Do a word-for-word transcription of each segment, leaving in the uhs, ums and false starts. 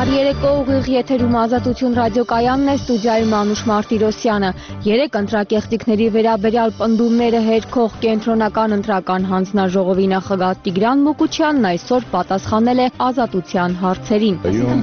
Բարի երեկո, ուղիղ եթերում Ազատություն ռադիոկայանն է, ստուդիայում Մանուշ Մարտիրոսյանը։ Երեք ընտրակեղծիքների վերաբերյալ պնդումները հերքող կենտրոնական ընտրական հանձնաժողովի նախագահ Տիգրան Մուկուչյանն այսօր պատասխանել է Ազատության հարցերին։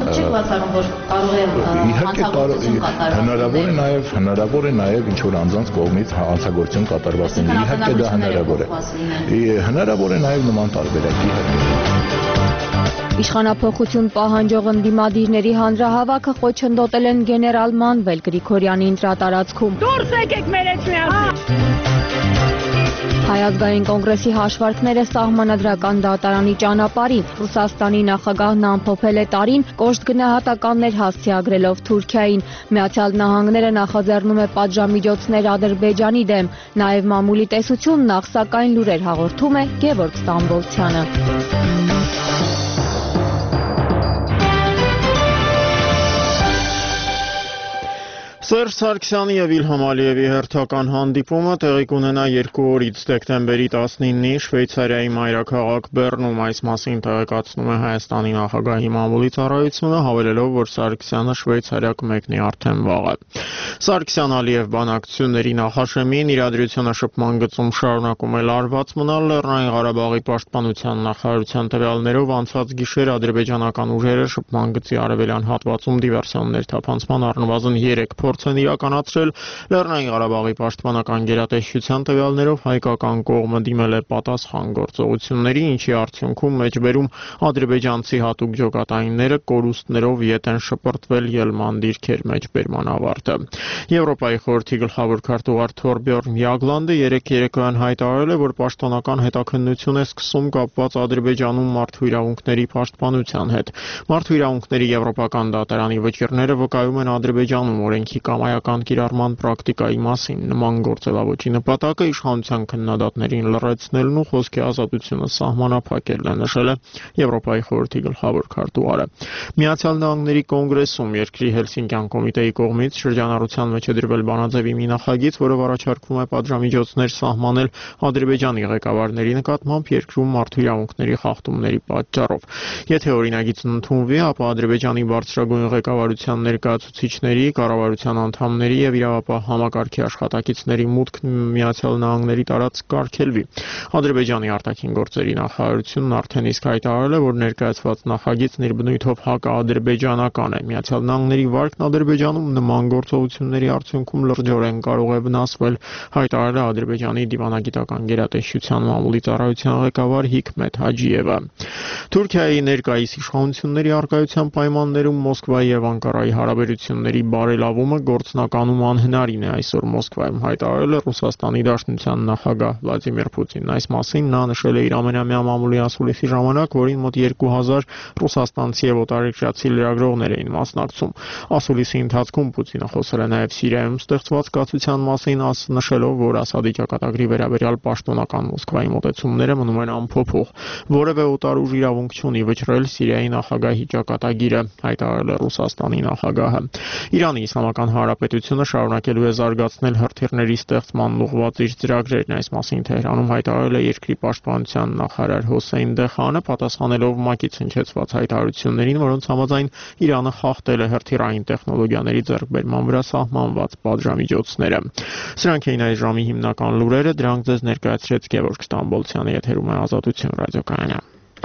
Հնարավոր է նաև հնարավոր է նաև ինչ որ անձանց կողմից հանցագործություն կատարված լինի։ Իհարկե դա հնարավոր է։ Հնարավոր է նաև նման տարբերակի Իշխանափոխություն պահանջող ընդդիմադիրների հանրահավաքը խոչընդոտել են գեներալ Մանվել Գրիգորյանի ընտրատարածքում։ Դուրս եկեք մերից միասին։ Հայ ազգային կոնգրեսի հաշվարկները սահմանադրական դատարանի ճանապարհին։ Ռուսաստանի նախագահն ամփոփել է տարին կոշտ գնահատականներ հասցեագրելով Թուրքիային։ Միացյալ Նահանգները նախաձեռնում է պատժամիջոցներ Ադրբեջանի դեմ։ Նաև մամուլի տեսություն նախ սակայն լուրեր հաղորդում է Գևորգ Ստամբոլցյանը։ Սերժ Սարգսյանի և Իլհամ Ալիևի հերթական հանդիպումը տեղի կունենա երկու օրից դեկտեմբերի տասնինի Շվեյցարիայի մայրաքաղաք Բեռնում, այս մասին տեղեկացնում է Հայաստանի նախագահի մամուլի ծառայությունը, հավելելով, որ Սարգսյանը Շվեյցարիա կմեկնի արդեն վաղը։ Սարգսյան-Ալիև բանակցությունների նախաշեմին իրադրությունը շփման գծում շարունակում է լարված մնալ։ Լեռնային Ղարաբաղի պաշտպանության նախարարության տվյալներով անցած գիշեր ադրբեջանական ուժերը շփման գծի արևելյան հատվածում դիվերսիոններ թափանցման առնվազն երեք փորձ են իրականացրել։ Լեռնային Ղարաբաղի պաշտպանական գերատեսչության տվյալներով հայկական կողմը դիմել է պատասխան գործողությունների, ինչի արդյունքում մեջբերում ադրբեջանցի հատուկ ջոկատայինները կորուստներով ետ են շպրտվել ելման դիրքեր մեջբերման ավարտը։ Եվրոպայի խորհրդի գլխավոր քարտուղար Թորբյորն Յագլանդը երեկ երեկոյան հայտարարել է, որ պաշտոնական հետաքննություն է սկսում կապված Ադրբեջանում մարդու իրավունքների պաշտպանության հետ։ Մարդու իրավունքների եվրոպական դատարանի վճիռները վկայում են Ադրբեջանում օրենքի կամայական կիրառման պրակտիկայի մասին։ Նման գործելավոճի նպատակը իշխանության քննադատներին լռեցնելն ու խոսքի ազատությունը սահմանափակելն է, նշել է Եվրոպայի խորհրդի գլխավոր քարտուղարը։ Միացյալ Նահանգների կոնգրեսում երկրի Հելսինկյան կոմիտեի կողմից շրջանառության մեջ է դրվել բանաձևի մի նախագիծ, որով առաջարկվում է պատժամիջոցներ սահմանել Ադրբեջանի ղեկավարների նկատմամբ երկրում մարդու իրավունքների խախտումների պատճառով։ Եթե օրինագիծն ընդունվի, ապա Ադրբեջանի բարձրագույն ղեկավարության ներկայացուցիչների, կառավարության անդամների եւ իրավապահ համակարգի աշխատակիցների մուտքն Միացյալ Նահանգների տարածք կարգելվի։ Ադրբեջանի արտաքին գործերի նախարարությունն արդեն իսկ հայտարարել է, որ ներկայացված նախագիծն իր բնույթով հակաադրբեջանական է։ Միացյալ Նահանգների վարկն Ադրբեջանում նման գործողությունների արդյունքում լրջորեն կարող է վնասվել, հայտարարել է Ադրբեջանի դիվանագիտական գերատեսչության մամուլի ծառայության ղեկավար Հիկմետ Հաջիևը։ Թուրքիայի ներկայիս իշխանությունների առկայության պայմաններում Մոսկվայի եւ Անկարայի հարաբերությունների բարելավումը գործնականում անհնարին է, այսօր Մոսկվայում հայտարարել է Ռուսաստանի Դաշնության նախագահ Վլադիմիր Պուտինն։ Այս մասին նա նշել է իր ամենամյա մամուլի ասուլիսի ժամանակ, որին մոտ երկու հազար ռուսաստանցի եւ օտարերկրացի լրագրողներ էին մասնակցում։ Ասուլիսի ընթացքում Պուտինը խոսել է նաև Սիրիայում ստեղծված կացության մասին, նշելով, որ Ասադի ճակատագրի վերաբերյալ պաշտոնական Մոսկվայի մոտեցումները մնում են անփոփոխ։ Որևէ օտար ուժ իրավունք չունի վճռել Սիրիայի նախագահի ճակատագիրը, հայտարարել է Ռուսաստանի նախագահը։ Իրանի Իսլամական Հանրապետությունը շարունակելու է զարգացնել հրթիռների ստեղծման ուղղված իր ծրագրերն, այս մասին Թեհրանում հայտարարել է երկրի պաշտպանության նախարար Հոսեյն Դեխանը, պատասխանելով ՄԱԿ-ից հնչեցված հայտարարություններին, որոնց համաձայն Իրանը խախտել է հրթիռային տեխնոլոգիաների ձեռքբերման վրա սահմանված պատժամիջոցները։ Սրանք էին այս ժամի հիմնական լուրերը, դրանք ձեզ ներկայացրեց Գևորգ Ստամբոլցյանը, եթերում է Ազատություն ռադիոկայանը։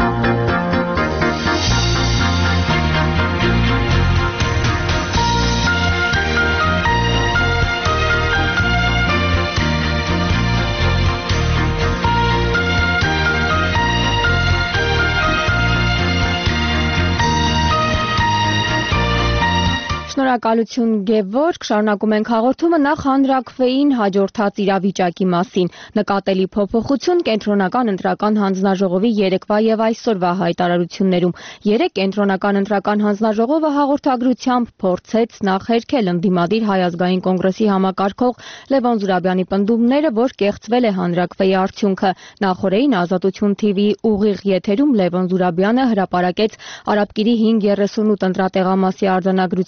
Շնորհակալություն Գևորգ, շարունակում ենք հաղորդումը, նախ հանրաքվեին հաջորդած իրավիճակի մասին։ Նկատելի փոփոխություն կենտրոնական ընտրական հանձնաժողովի երեկվա եւ այսօրվա հայտարարություններում։ Երեկ կենտրոնական ընտրական հանձնաժողովը հաղորդագրությամբ փորձեց նախերքել ընդդիմադիր Հայ ազգային կոնգրեսի համակարգող Լևոն Զուրաբյանի պնդումները, որ կեղծվել է հանրաքվեի արդյունքը։ Նախորդին Ազատություն թիվի ուղիղ եթերում Լևոն Զուրաբյանը հրապարակեց Արաբկիրի հինգ երեսունութ ընտրատեղամասի արձանագրության բնորոշ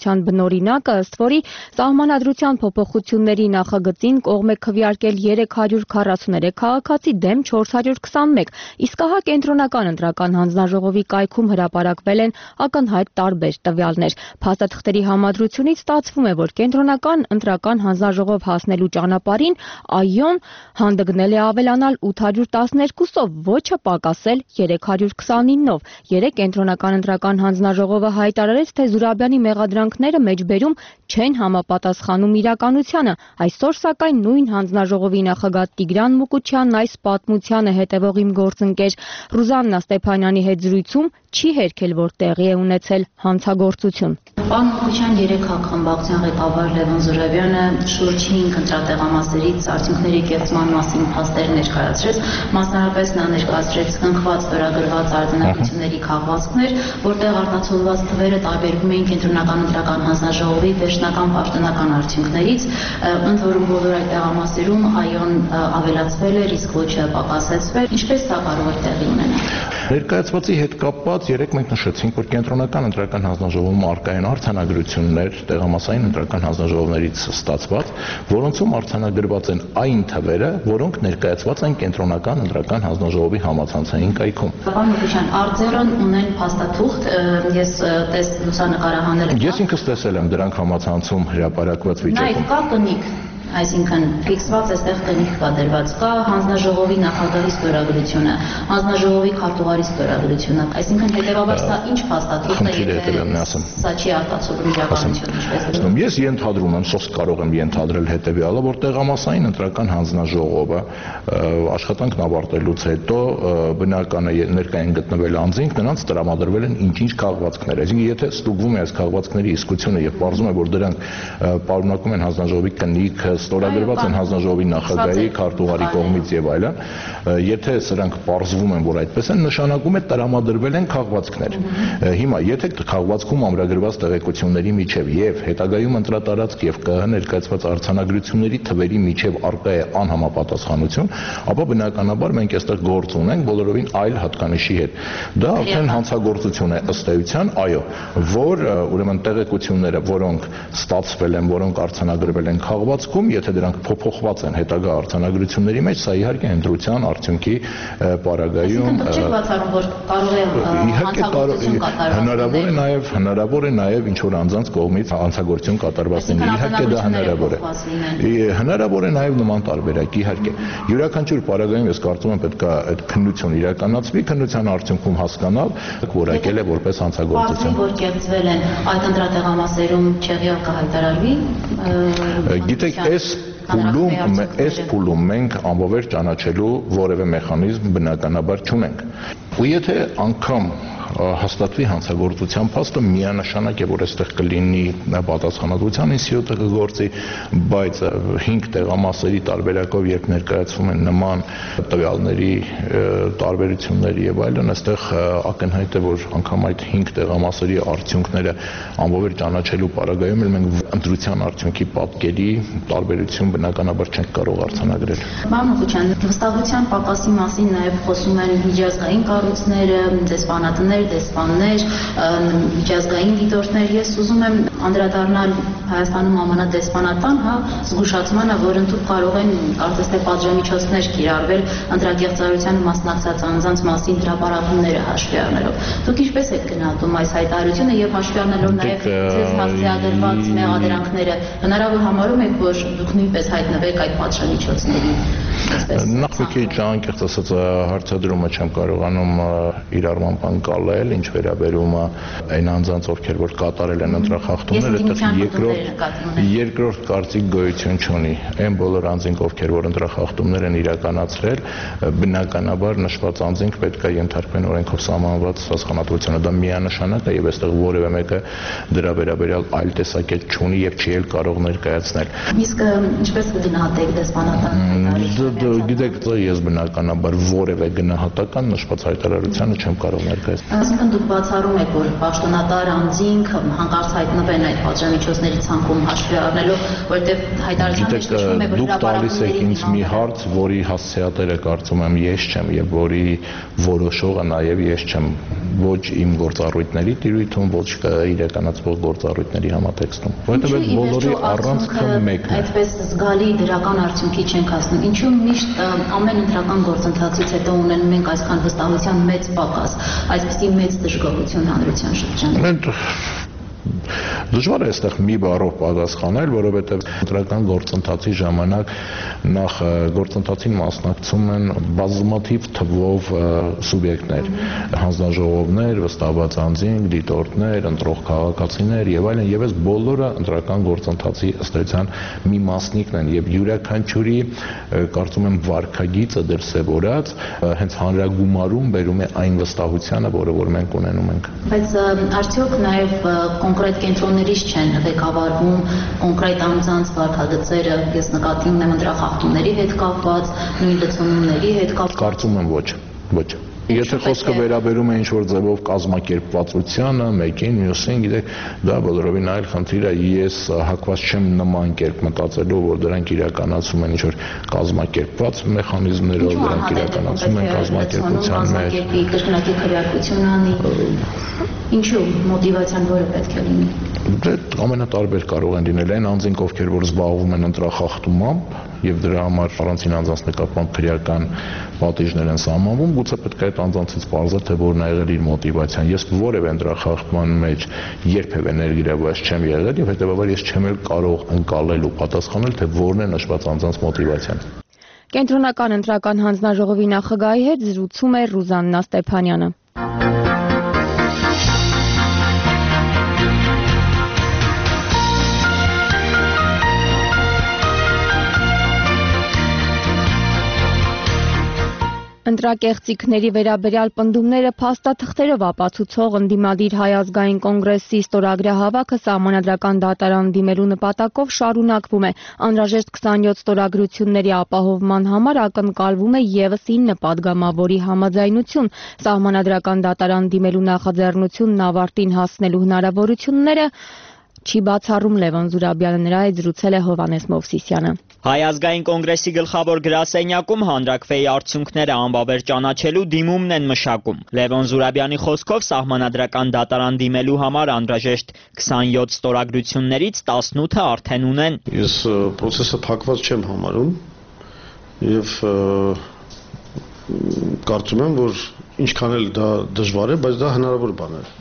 օրինակը, ըստ որի սահմանադրության փոփոխությունների նախագծին կողմ է քվեարկել երեք հարյուր քառասուներեք քաղաքացի դեմ չորս հարյուր քսանմեկ, իսկ ահա կենտրոնական ընտրական հանձնաժողովի կայքում հրապարակվել են ակնհայտ տարբեր տվյալներ։ Փաստաթղթերի համադրությունից ստացվում է, որ կենտրոնական ընտրական հանձնաժողով հասնելու ճանապարհին ԱՅՈ-ն հանդգնել է ավելանալ ութ հարյուր տասներկուսով, ոչը պակասել երեք հարյուր քսանինով։ Երեկ կենտրոնական ընտրական հանձնաժողովը հայտարարեց, թե Զուրաբյանի մեղադրանքները մեջբերում չեն համապատասխանում իրականությանը։ Այսօր, սակայն, նույն հանձնաժողովի նախագահ Տիգրան Մուկուչյանն այս պատմությանը հետևող իմ գործընկեր Ռուզաննա Ստեփանյանի հետ զրույցում չի հերքել, որ տեղի է ունեցել հանցագործություն։ Պարոն Մուկուչյան, երեք հակխմբակցության ղեկավար Լևոն Զուրաբյանը շուրջ հինգ ընտրատեղամասերից արդյունքների կեղծման մասին փաստեր ներկայացրեց, մասնարարպես նա ներկայացրեց կնքված ստորագրված արձանագրությունների քաղվածքներ, որտեղ արտացոլված թվերը տարբերվում էին կենտրոնական ընտրական հանձնաժողովի վերջնական պաշտոնական արդյունքներից, ընդ որում բոլոր այդ տեղամասերում ԱՅՈ-ն ավելացվել էր, իսկ ոչը պակասեցվել, ինչպես դա կարող է տեղի ունենալ։ Ներկայացվածի հետ կապված երեք մենք նշեցինք, որ կենտրոնական ընտրական հանձնաժողովում առկա են արձանագրություններ տեղամասային ընտրական հանձնաժողովներից ստացված, որոնցում արձանագրված են այն թվերը, որոնք ներկայացված են կենտրոնական ընտրական հանձնաժողովի համացանցային կայքում։ Պարոն Մուկուչյան, արձերն ունեն փաստաթուղթ, ես տես լուսանկարահանել եմ։ Ես ինքս տեսել եմ դրանք համացանցում հրապարակված վիճակում։ Նաև կա կնիկ, այսինքն ֆիքսված էստեղ կնիկ կա դրված, կա հանձնաժողովի նախագահի ստորագրությունը, հանձնաժողովի քարտուղարի ստորագրությունը, այսինքն հետևաբար սա ինչ փաստաթուղթ է, եթե սա չի արտացոլում իրականություն, ինչպես դրում։ Ես ենթադրում եմ, սոս կարող եմ ենթադրել հետևյալը, որ տեղամասային ընտրական հանձնաժողովը աշխատանքն ավարտելուց հետո բնական է ներկա են գտնվել անձինք, նրանց տրամադրվել են ինչ-ինչ քաղվածքներ, այսինքն եթե ստուգվում է այս քաղվածքների իսկությունը եւ պարզում է, որ դրանք պարունակում են հանձնաժողովի կնիկ, ստորագրված են հանձնաժողովի նախագահի, քարտուղարի կողմից եւ այլն, եթե սրանք պարզվում են, որ այդպես են, նշանակում է տրամադրվել են քաղվածքներ։ Հիմա եթե քաղվածքում ամրագրված տեղեկությունների միջև եւ հետագայում ընտրատարածք եւ ԿՀ ներկայացված արձանագրությունների թվերի միջև առկա է անհամապատասխանություն, ապա բնականաբար մենք այստեղ գործ ունենք բոլորովին այլ հատկանիշի հետ։ Դա արդեն հանցագործություն է ըստ էության, այո, որ ուրեմն տեղեկությունները, որոնք ստացվել են, որոնք արձանագրվել են քաղվածքում, եթե դրանք փոփոխված են հետագա արձանագրությունների մեջ, սա իհարկե ընտրության արդյունքի պարագայում հնարավոր է նաև հնարավոր է նաև ինչ որ անձանց կողմից հանցագործություն կատարված լինի, իհարկե դա հնարավոր է։ Հնարավոր է նաև նման տարբերակ, իհարկե։ Յուրաքանչյուր պարագայում ես կարծում եմ պետք է այդ քննություն իրականացվի, քննության արդյունքում հասկանալ, որակել է որպես հանցագործություն։ Որ կեղծվել են այդ ընտրատեղամասերում չեղյալ կհայտարարվի։ Գիտեք, այս փուլում այս փուլում մենք ամբողջ ճանաչելու որևէ մեխանիզմ բնականաբար չունենք։ Ու եթե անգամ հաստատվի հանցագործության փաստը, միանշանակ է, որ այստեղ կլինի պատասխանատվության ինստիտուտը կգործի, բայց հինգ տեղամասերի տարբերակով երբ ներկայացվում են նման տվյալների տարբերություններ եւ այլն, այստեղ ակնհայտ է, որ անգամ այդ հինգ տեղամասերի արդյունքները ամբողջ ճանաչելու պարագայում էլ մենք ընտրության արդյունքի պատկերի տարբերություն բնականաբար չենք կարող արձանագրել։ Պարոն Մուկուչյան, վստահության պակասի մասին նաեւ խոսում են միջազգային կառույցները, դեսպանատներ, դեսպաններ, միջազգային դիտորդներ, ես ուզում եմ անդրադառնալ Հայաստանում ԱՄՆ դեսպանատան, հա, զգուշացմանը, որ ընդհանուր կարող են կարծես թե պատժամիջոցներ կիրառվել ընտրակեղծարարության մասնակցած անձանց մասին հրապարակումները հաշվի առնելով։ Դուք ինչպես եք գնահատում այս հայտարարությունը եւ հաշվի առնելով նաեւ ձեզ հասցեագրված մեղադրանքները, հնարավոր համարում եք, որ դուք նույնպես հայտնվեք այդ պատժամիջոցների։ Նախ մի քիչ անկեղծ ասած հարցադրումը չեմ կարողանում իրարմամբ անցնել, ինչ վերաբերում է այն անձանց, ովքեր որ կատարել են ընտրախախտումները, այդտեղ երկրորդ երկրորդ կարծիք գոյություն չունի։ Այն բոլոր անձինք, ովքեր որ ընտրախախտումներ են իրականացրել, բնականաբար նշված անձինք պետք է ենթարկվեն օրենքով սահմանված հասկանալիությանը։ Դա միանշանակ է եւ այստեղ որևէ մեկը դրա վերաբերյալ այլ տեսակետ չունի եւ չի էլ կարող ներկայացնել։ Իսկ ինչպես կգնահատեք դեսպանատան։ Գիտեք, ես բնականաբար որևէ գնահատական նշված հայտարարությանը չեմ կարող ներկայացնել։ այսինքն դուք բացառում եք, որ պաշտոնատար անձինք հանկարծ հայտնվեն այդ պատժամիջոցների ցանկում հաշվի առնելով, որովհետև հայտարարության մեջ նշվում է, որ դուք տալիս եք ինձ մի հարց, որի հասցեատերը կարծում եմ ես չեմ եւ որի որոշողը նաեւ ես չեմ, ոչ իմ գործառույթների տիրույթում, ոչ իրականացվող գործառույթների համատեքստում, որովհետև այդ բոլորի առանցքը մեկն է։ Այդպես զգալի դրական արդյունքի չենք հասնում։ Ինչու միշտ ամեն ընտրական գործընթացից հետո ունենում ենք այսքան վստահության մեծ պակաս, այսպիսի մեծ դժգոհություն հանրության շրջանում։ Դժվար է այստեղ մի բառով պատասխանել, որովհետև ընտրական գործընթացի ժամանակ նախ գործընթացին մասնակցում են բազմաթիվ թվով սուբյեկտներ, հանձնաժողովներ, վստահված անձինք, դիտորդներ, ընտրող քաղաքացիներ եւ այլն, եւ այս բոլորը ընտրական գործընթացի ըստ էության մի մասնիկն են եւ յուրաքանչյուրի կարծում եմ վարքագիծը դրսեւորած հենց հանրագումարում բերում է այն վստահությանը, որը որ մենք ունենում ենք։ Բայց արդյոք նաեւ կոնկրետ կենտրոններից չեն ղեկավարվում կոնկրետ անձանց վարքագծերը, ես նկատի ունեմ ընտրախախտումների հետ կապված, նույն լցոնումների հետ կապված։ Կարծում եմ ոչ, ոչ։ Եթե խոսքը վերաբերում է ինչ-որ ձևով կազմակերպվածությանը, մեկին, մյուսին, գիտեք, դա բոլորովին այլ խնդիր է, ես հակված չեմ նման կերպ մտածելու, որ դրանք իրականացում են ինչ-որ կազմակերպված մեխանիզմներով, դրանք իրականացում են կազմակերպության մեջ։ Կրկնակի քվեարկություն անի։ Ինչու մոտիվացիան որը պետք է լինի։ Դե ամենատարբեր կարող են լինել այն անձինք, ովքեր որ զբաղվում են ընտրախախտումամբ եւ դրա համար առանցին անձանց նկատմամբ քրեական պատիժներ են սահմանվում, գուցե պետք է այդ անձանցից պարզել, թե որն է եղել իր մոտիվացիան։ Ես որևէ ընտրախախտման մեջ երբևէ ներգրավված չեմ եղել եւ հետեւաբար ես չեմ էլ կարող ընկալել ու պատասխանել, թե որն է նշված անձանց մոտիվացիան։ Կենտրոնական ընտրական հանձնաժողովի նախագահի հետ զրուցում է Ռուզաննա Ստեփանյանը։ Ընտրակեղծիքների վերաբերյալ պնդումները փաստաթղթերով ապացուցող ընդդիմադիր Հայ ազգային կոնգրեսի ստորագրահավաքը սահմանադրական դատարան դիմելու նպատակով շարունակվում է։ Անհրաժեշտ քսանյոթ ստորագրությունների ապահովման համար ակնկալվում է ևս ինը պատգամավորի համաձայնություն։ Սահմանադրական դատարան դիմելու նախաձեռնությունն ավարտին հասնելու հնարավորությունները չի բացառում Լևոն Զուրաբյանը, նրա հետ զրուցել է Հովհաննես Մովսիսյանը։ Հայ ազգային կոնգրեսի գլխավոր գրասենյակում հանրակրվեի արդյունքները անբավեր ճանաչելու դիմումն են մշակում։ Լևոն Զուրաբյանի խոսքով սահմանադրական դատարան դիմելու համար անհրաժեշտ քսանյոթ ստորագրություններից տասնութը արդեն ունեն։ Ես process-ը փակված չեմ համարում եւ կարծում եմ, որ ինչքան էլ դա դժվար է, բայց դա հնարավոր բան է։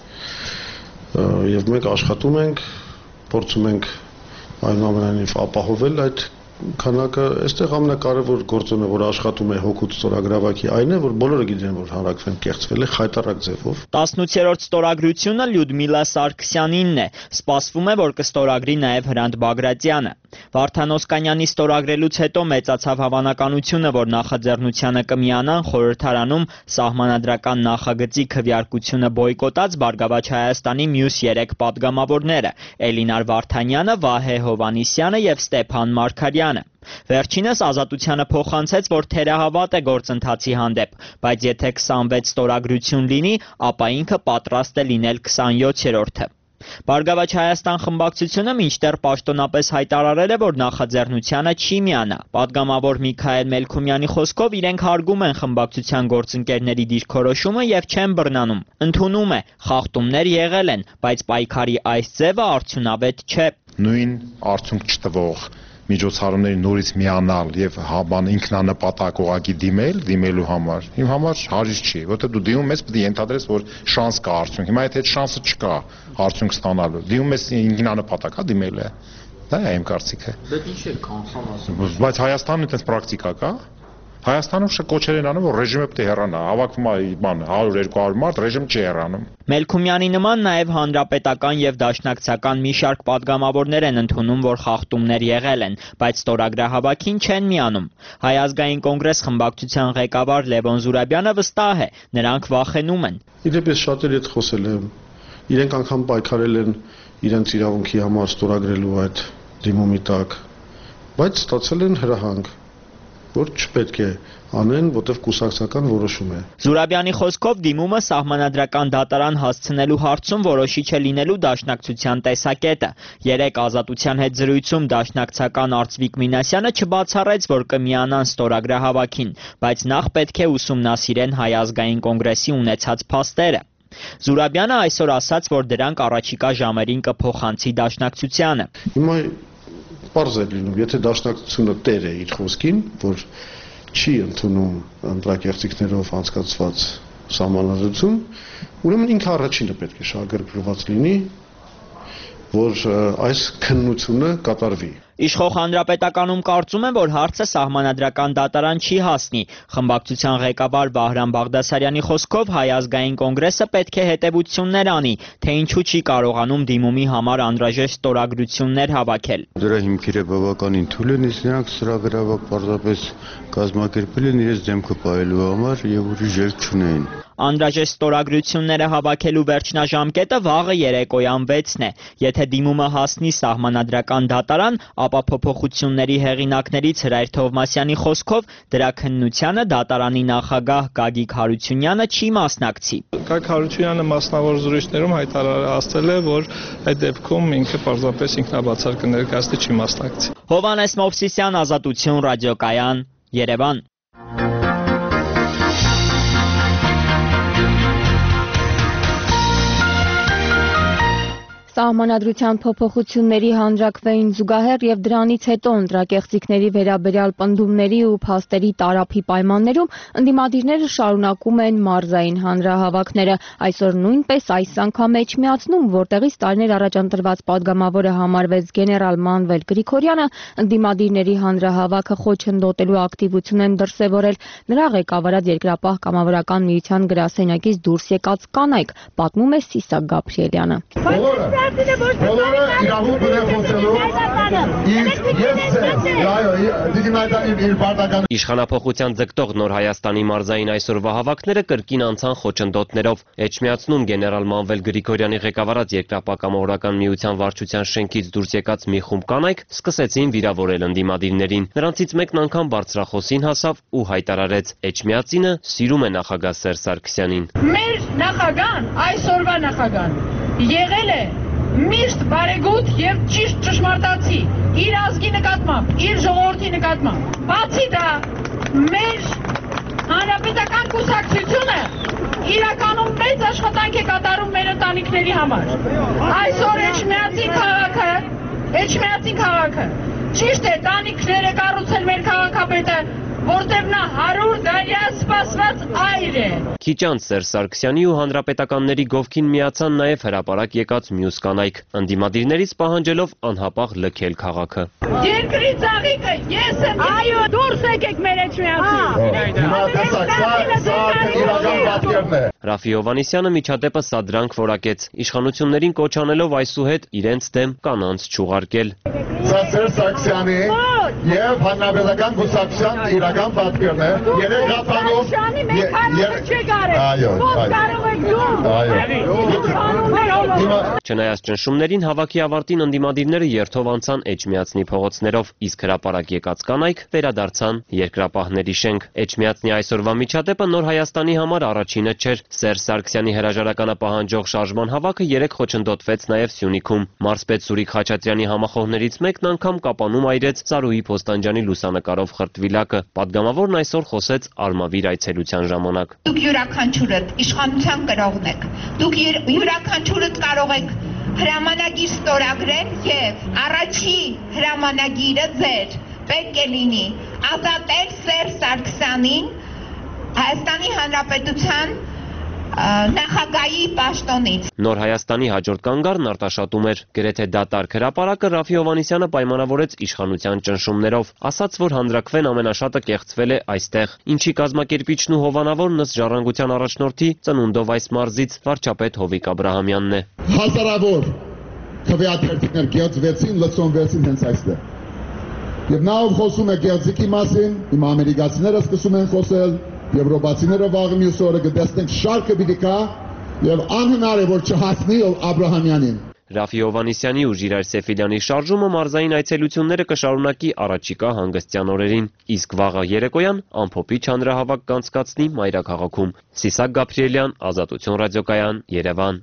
Եվ մենք աշխատում ենք, փորձում ենք այնուամենայնիվ ապահովել այդ քանակը, այստեղ ամենակարևոր գործոնը, որ աշխատում է հոգուց ստորագրավակի, այն է, որ բոլորը գիտեն, որ հանրակրվեն կեղծվել է խայտառակ ձևով։ տասնութերորդ ստորագրությունը Լյուդմիլա Սարգսյանինն է, սպասվում է, որ կստորագրի նաև Հրանտ Բագրատյանը։ Վարդան Օսկանյանի ստորագրելուց հետո մեծացավ հավանականությունը, որ նախաձեռնությանը կմիանան խորհրդարանում սահմանադրական նախագծի քվեարկությունը բոյկոտած Բարգավաճ Հայաստանի մյուս երեք պատգամավորները՝ Էլինար Վարդանյանը, Վահե Հովհաննիսյանը եւ Ստեփան Մարգարյանը։ Վերջինս Ազատությանը փոխանցեց, որ թերահավատ է գործընթացի հանդեպ, բայց եթե քսանվեց ստորագրություն լինի, ապա ինքը պատրաստ է լինել քսանյոթերորդը։ Բարգավաճ Հայաստան խմբակցությունը մինչդեռ պաշտոնապես հայտարարել է, որ նախաձեռնությանը չի միանա։ Պատգամավոր Միքայել Մելքումյանի խոսքով իրենք հարգում են խմբակցության գործընկերների դիրքորոշումը եւ չեն բռնանում։ Ընդունում է, խախտումներ եղել են, բայց պայքարի այս ձևը արդյունավետ չէ։ Նույն արդյունք չտվող միջոցառումների նորից միանալ եւ բան ինքնանպատակ ուղղակի դիմել, դիմելու համար։ Իմ համար հարիչ չի, որովհետեւ դու դիմում ես, պետք է ենթադրես, որ շանս կա արդյունք։ Հիմա եթե այդ շանսը չկա արդյունք ստանալու, դիմում ես ինքնանպատակ, հա դիմելը։ Դա է իմ կարծիքը։ Դա ինչ է կանխան ասում։ Բայց Հայաստանում այդպես պրակտիկա կա։ Հայաստանում շքոչեր են անում, որ ռեժիմը պետք է հեռանա, հավաքվում է բան հարյուր երկու հարյուր մարդ, ռեժիմ չի հեռանում։ Մելքումյանի նման նաև հանրապետական եւ դաշնակցական մի շարք պատգամավորներ են ընդունում, որ խախտումներ եղել են, բայց ստորագրահավաքին չեն միանում։ Հայ ազգային կոնգրես խմբակցության ղեկավար Լևոն Զուրաբյանը վստահ է, նրանք վախենում են։ Իդեպ ես շատերի հետ խոսել եմ, իրենք անգամ պայքարել են իրենց իրավունքի համար ստորագրելու այդ դիմումի տակ, բայց ստացել են հրահանգ։ որ չպետք է անեն, որտեղ կուսակցական որոշում է։ Զուրաբյանի խոսքով դիմումը սահմանադրական դատարան հասցնելու հարցում որոշիչ է լինելու դաշնակցության տեսակետը։ Երեկ Ազատության հետ զրույցում դաշնակցական Արծվիկ Մինասյանը չբացառեց, որ կմիանան ստորագրահավաքին, բայց նախ պետք է ուսումնասիրեն Հայ ազգային կոնգրեսի ունեցած փաստերը։ Զուրաբյանը այսօր ասաց, որ դրանք առաջիկա ժամերին կփոխանցի դաշնակցությանը։ Հիմա պարզ է լինում, եթե դաշնակցությունը տեր է իր խոսքին, որ չի ընդունում ընտրակեղծիքներով անցկացված սահմանադրություն, ուրեմն ինքը առաջինը պետք է շահագրգռված լինի, որ այս քննությունը կատարվի։ Իշխող Հանրապետականում կարծում են, որ հարցը սահմանադրական դատարան չի հասնի։ Խմբակցության ղեկավար Վահրամ Բաղդասարյանի խոսքով Հայ ազգային կոնգրեսը պետք է հետևություններ անի, թե ինչու չի կարողանում դիմումի համար անհրաժեշտ ստորագրություններ հավաքել։ Դրա հիմքերը բավականին թույլ են, իսկ նրանք ծրագրավակ պարզապես կազմակերպել են իրենց դեմքը պահելու համար եւ ուրիշ ելք չունեն։ Անհրաժեշտ ստորագրությունները հավաքելու վերջնաժամկետը վաղը երեկոյան վեցն է։ Եթե դիմումը հասնի սահմանադրական դատարան, ապա փոփոխությունների հեղինակներից Հրայր Թովմասյանի խոսքով դրա քննությանը դատարանի նախագահ Գագիկ Հարությունյանը չի մասնակցի։ Գագիկ Հարությունյանը մասնավոր զրույցներում հայտարարել է, որ այդ դեպքում ինքը պարզապես ինքնաբացար կներկայացնի, չի մասնակցի։ Հովհաննես Մովսիսյան, Ազատություն ռադիոկայան, Երևան։ Սահմանադրության փոփոխությունների հանրակրվեին զուգահեռ եւ դրանից հետո ընտրակեղծիքների վերաբերյալ պնդումների ու փաստերի տարափի պայմաններում ընդդիմադիրները շարունակում են մարզային հանրահավաքները։ Այսօր նույնպես այս անգամ Էջմիածնում, որտեղից տարիներ առաջ ընտրված падգամավորը համարվեց գեներալ Մանվել Գրիգորյանը, ընդդիմադիրների հանրահավաքը խոչընդոտելու ակտիվություն են դրսևորել նրա ղեկավարած Երկրապահ կամավորական միության գրասենյակից դուրս եկած կանայք, պատմում է Սիսակ Գաբրիելյանը։ Բոլորը իրավունք ունեն խոսելու Իշխանափոխության ձգտող Նոր Հայաստանի մարզային այսօրվա հավաքները կրկին անցան խոչընդոտներով։ Էջմիածնում գեներալ Մանվել Գրիգորյանի ղեկավարած Երկրապահ կամավորական միության վարչության շենքից դուրս եկած մի խումբ կանայք սկսեցին վիրավորել ընդդիմադիրներին։ Նրանցից մեկն անգամ բարձրախոսին հասավ ու հայտարարեց. Էջմիածինը սիրում է նախագահ Սերժ Սարգսյանին։ Մեր նախագահան, այսօրվա նախագահան եղել է միշտ բարեգութ եւ ճիշտ ճշմարտացի իր ազգի նկատմամբ, իր ժողովրդի նկատմամբ։ Բացի դա, մեր հանրապետական կուսակցությունը իրականում մեծ աշխատանք է կատարում մեր ընտանիքների համար։ Այսօր Էջմիածին քաղաքը, Էջմիածին քաղաքը ճիշտ է, տանիքներ է կառուցել մեր քաղաքապետը, որտեղ նա հարյուր դարյա սպասված այր է։ Քիչ անց Սերժ Սարգսյանի ու հանրապետականների գովքին միացան նաև հրապարակ եկած մյուս կանայք, ընդդիմադիրներից պահանջելով անհապաղ լքել քաղաքը։ Երկրի ծաղիկը ես եմ, այո, դուրս եկեք մեր Էջմիածին։ Ռաֆի Հովհաննիսյանը միջադեպը սադրանք որակեց, իշխանություններին կոչ անելով այսուհետ իրենց դեմ կանանց չուղարկել։ Սա Սերժ Սարգսյանի եւ հանրապետական կուսակցության իրական պատկերն է։ Երեք հատանում Չնայած ճնշումներին հավաքի ավարտին ընդդիմադիրները երթով անցան Էջմիածնի փողոցներով, իսկ հրապարակ եկած կանայք վերադարձան Երկրապահների շենք։ Էջմիածնի այսօրվա միջադեպը Նոր Հայաստանի համար առաջինը չէր։ Սերժ Սարգսյանի հրաժարականը պահանջող շարժման հավաքը երեք խոչընդոտվեց նաև Սյունիքում։ Մարզպետ Սուրիկ Խաչատրյանի համախոհներից մեկն անգամ կապանում այրեց Ծառուհի Փոստանջյանի լուսանկարով խրտվիլակը։ Պատգամավորն այսօր խոսեց Արմավիր այցելության ժամանակ։ Դուք յուրաքանչյուրդ իշխանության կրողն եք։ Դուք յուրաքանչյուրդ կարող եք հրամանագիր ստորագրել եւ առաջի հրամանագիրը ձեր պետք է լինի ազատել Սերժ Սարգսյանին Հայաստանի Հանրապետության նախագահի պաշտոնից։ Նոր Հայաստանի հաջորդ կանգառն արտաշատում էր։ Գրեթե դատարկ հրապարակը Ռաֆի Հովհաննիսյանը պայմանավորեց իշխանության ճնշումներով, ասաց, որ հանրակրվեն ամենաշատը կեղծվել է այստեղ, ինչի կազմակերպիչն ու հովանավորն ըստ ժառանգության առաջնորդի ծնունդով այս մարզից վարչապետ Հովիկ Աբրահամյանն է։ Հազարավոր քվեաթերթիկներ գեղձվեցին, լցոնվեցին հենց այստեղ։ Եվ նա ով խոսում է գեղձիկի մասին, հիմա ամերիկացիները սկսում են խոսել, եվրոպացիները վաղ մյուս օրը կտեսնենք շարքը պիտի կա եւ անհնար է որ չհասնի Աբրահամյանին։ Ռաֆի Հովհաննիսյանի ու Ժիրայր Սեֆիլյանի շարժումը մարզային այցելությունները կշարունակի առաջիկա հանգստյան օրերին, իսկ վաղը երեկոյան ամփոփիչ հանրահավաք կանցկացնի մայրաքաղաքում։ Սիսակ Գաբրիելյան, Ազատություն ռադիոկայան, Երևան։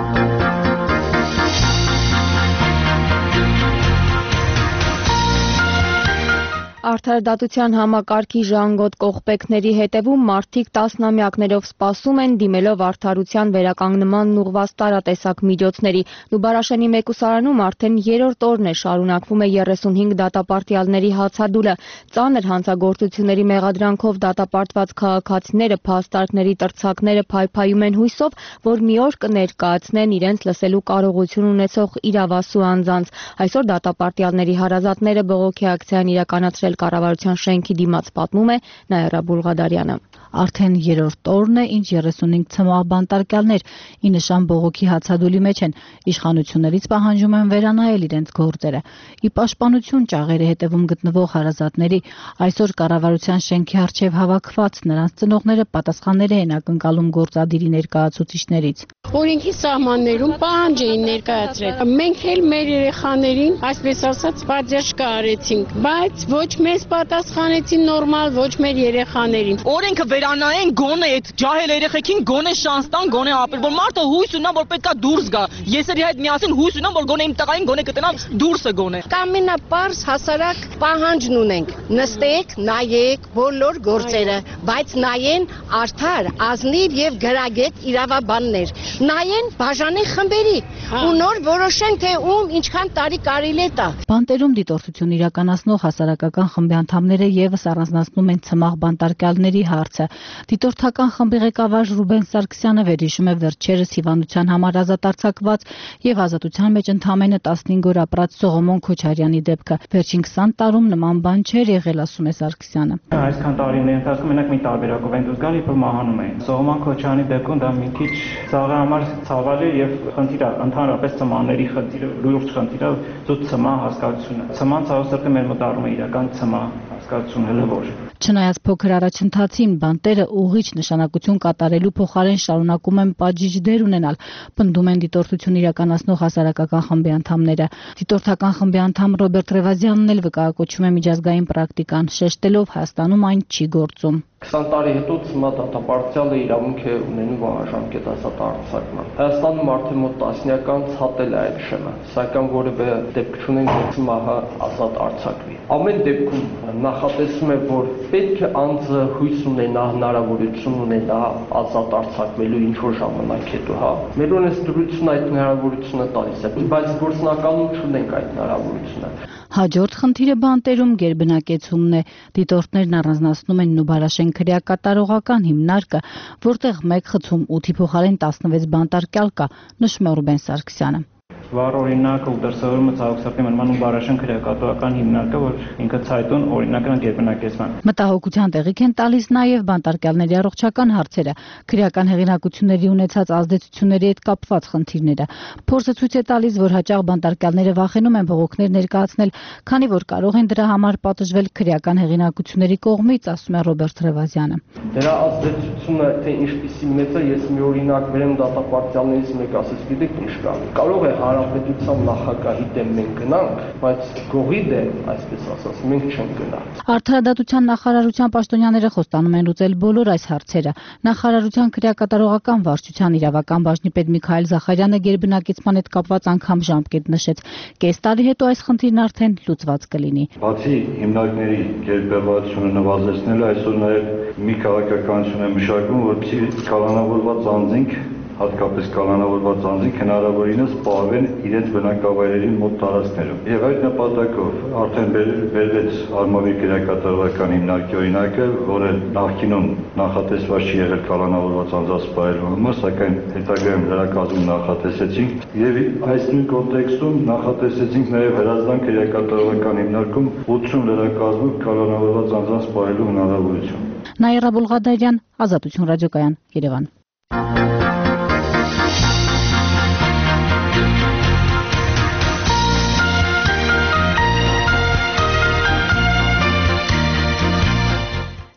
Արդարադատության համակարգի ժանգոտ կողպեքների հետևում մարդիկ տասնամյակներով սպասում են դիմելով արդարության վերականգնմանն ուղղված տարատեսակ միջոցների։ Նուբարաշենի մեկուսարանում արդեն երրորդ օրն է շարունակվում է երեսունհինգ դատապարտյալների հացադուլը։ Ծանր հանցագործությունների մեղադրանքով դատապարտված քաղաքացիները փաստարկների տրցակները փայփայում են հույսով, որ մի օր կներկայացնեն իրենց լսելու կարողություն ունեցող իրավասու անձանց։ Այսօր դատապարտյալների հարազատները բողոքի ակցիան իրականացրել կառավարության շենքի դիմաց, պատմում է Նաիրա Բուլղադարյանը։ Արդեն երրորդ օրն է, ինչ երեսունհինգ ցմահ բանտարկյալներ ի նշան բողոքի հացադուլի մեջ են, իշխանություններից պահանջում են վերանայել իրենց գործերը։ Ի պաշտպանություն ճաղերի հետևում գտնվող հարազատների այսօր կառավարության շենքի առջև հավաքված նրանց ծնողները պատասխաններ էին ակնկալում գործադիրի ներկայացուցիչներից։ Օրենքի սահմաններում պահանջ էին ներկայացրել։ Մենք էլ մեր երեխաներին, այսպես ասած, պատժաշկա արեցինք, բայց ոչ մեզ պատասխանեցին նորմալ, ոչ մեր երեխաներին։ Օրենքը վերանայեն, գոնե այդ ջահել երեխեքին գոնե շանս տան, գոնե ապրել, որ մարդը հույս ունենա, որ պետքա դուրս գա։ Ես էլ հետ միասին հույս ունեմ, որ գոնե իմ տղային գոնե կտնամ դուրսը գոնե։ Կամենապարզ հասարակ պահանջն ունենք։ Նստեք, նայեք բոլոր գործերը, բայց նայեն արդար, ազնիվ եւ գրագետ իրավաբաններ։ Նայեն բաժանի խմբերի ու նոր որոշեն, թե ում ինչքան տարի կարելի է տա։ Բանտերում դիտորդություն իրականացնող հասարակական խմբի անդամները եւս առանձնացնում են ցմահ բանտարկյալների հարցը։ Դիտորդական խմբի ղեկավար Ռուբեն Սարգսյանը վերհիշում է վերջերս հիվանդության համար ազատ արձակված եւ ազատության մեջ ընդամենը տասնհինգ օր ապրած Սողոմոն Քոչարյանի դեպքը։ Վերջին քսան տարում նման բան չէր եղել, ասում է Սարգսյանը։ Այսքան տարիների ընթացքում մենակ մի տարբերակով են դուրս գալ, երբ մահանում էին։ Սողոմոն Քոչարյանի դեպքում դա մի քիչ ցավի համար ցավալի եւ խնդիր է, ընդհանրապես ծմանների խնդիրը, լուրջ խնդիրը, զուտ ցմահ հասկացությունը։ Ցման ցավսրտը մեր մոտ առնում է իրական ցմահ հասկացություն հələ որ։ Չնայած փոքր առաջընթացին, բանտերը ուղիղ նշանակություն կատարելու փոխարեն շարունակում են պատժիչ դեր ունենալ, պնդում են դիտորդություն իրականացնող հասարակական խմբի անդամները։ Դիտորդական խմբի անդամ Ռոբերտ Ռևազյանն էլ վկայակոչում է միջազգային պրակտիկան, շեշտելով Հայաստանում այն չի գործում։ քսան տարի հետո ցմահ դատապարտյալը իրավունք է ունենում վաղաժամկետ ազատ արձակման։ Հայաստանում արդեն մոտ տասնյական ցատել է այդ շեմը, սակայն որևէ դեպք չունենք, որ ցմահը ազատ արձակվի։ Ամեն դեպքում նախատեսում է, որ պետք է անձը հույս ունենա, հնարավորություն ունենա ազատ արձակվելու ինչ որ ժամանակ հետո, հա։ Մեր ունես դրություն այդ հնարավորությունը տալիս է, բայց գործնականում չունենք այդ հնարավորությունը։ Հաջորդ խնդիրը բանտերում գերբնակեցումն է։ Դիտորդներն առանձնացնում են Նուբարաշեն քրեակատարողական հիմնարկը, որտեղ մեկ խցում ութի փոխարեն տասնվեց բանտարկյալ կա, նշում է Ռուբեն Սարգսյանը։ Վառ օրինակը ու դրսևորումը ցավոքսրտի մնման ու բարաշեն քրեակատարողական հիմնարկը, որ ինքը ցայտուն օրինակն գերբնակեցման։ Մտահոգության տեղիք են տալիս նաև բանտարկյալների առողջական հարցերը, քրեական հեղինակությունների ունեցած ազդեցությունների հետ կապված խնդիրները։ Փորձը ցույց է տալիս, որ հաճախ բանտարկյալները վախենում են բողոքներ ներկայացնել, քանի որ կարող են դրա համար պատժվել քրեական հեղինակությունների կողմից, ասում է Ռոբերտ Ռևազյանը։ Դրա ազդեցությունը թե ինչպիսի մեծ է, ես մի օրինակ վերեմ դատապարտյալներից մեկ ասես, գիտեք ինչ կա։ Կարող է հանրապետության նախագահի դեմ մենք գնանք, բայց գողի դեմ, այսպես ասած, մենք չենք գնա։ Արդարադատության նախարարության պաշտոնյաները խոստանում են լուծել բոլոր այս հարցերը։ Նախարարության քրեակատարողական վարչության իրավական բաժնի պետ Միքայել Զախարյանը գերբնակեցման հետ կապված անգամ ժամկետ նշեց։ Կես տարի հետո այս խնդիրն արդեն լուծված կլինի։ Բացի հիմնարկների գերբևարությունը նվազեցնելը, այսօր նաև մի քաղաքականություն է մշակվում, որպեսզի կալանավորված անձինք հատկապես կալանավորված անձինք հնարավորինս պահվեն իրենց բնակավայրերի մոտ տարածքներում։ Եվ այդ նպատակով արդեն վերվեց Արմավիր քրեակատարողական հիմնարկի օրինակը, որը նախկինում նախատեսված չի եղել կալանավորված անձանց պահելու համար, սակայն հետագայում դրա կազմում նախատեսեցինք եւ այս նույն կոնտեքստում նախատեսեցինք նաեւ Հրազդան քրեակատարողական հիմնարկում ութսուն լրակազմով կալանավորված անձանց պահելու հնարավորություն։ Նաիրա Բուլղադարյան, Ազատություն ռադիոկայան, Երևան։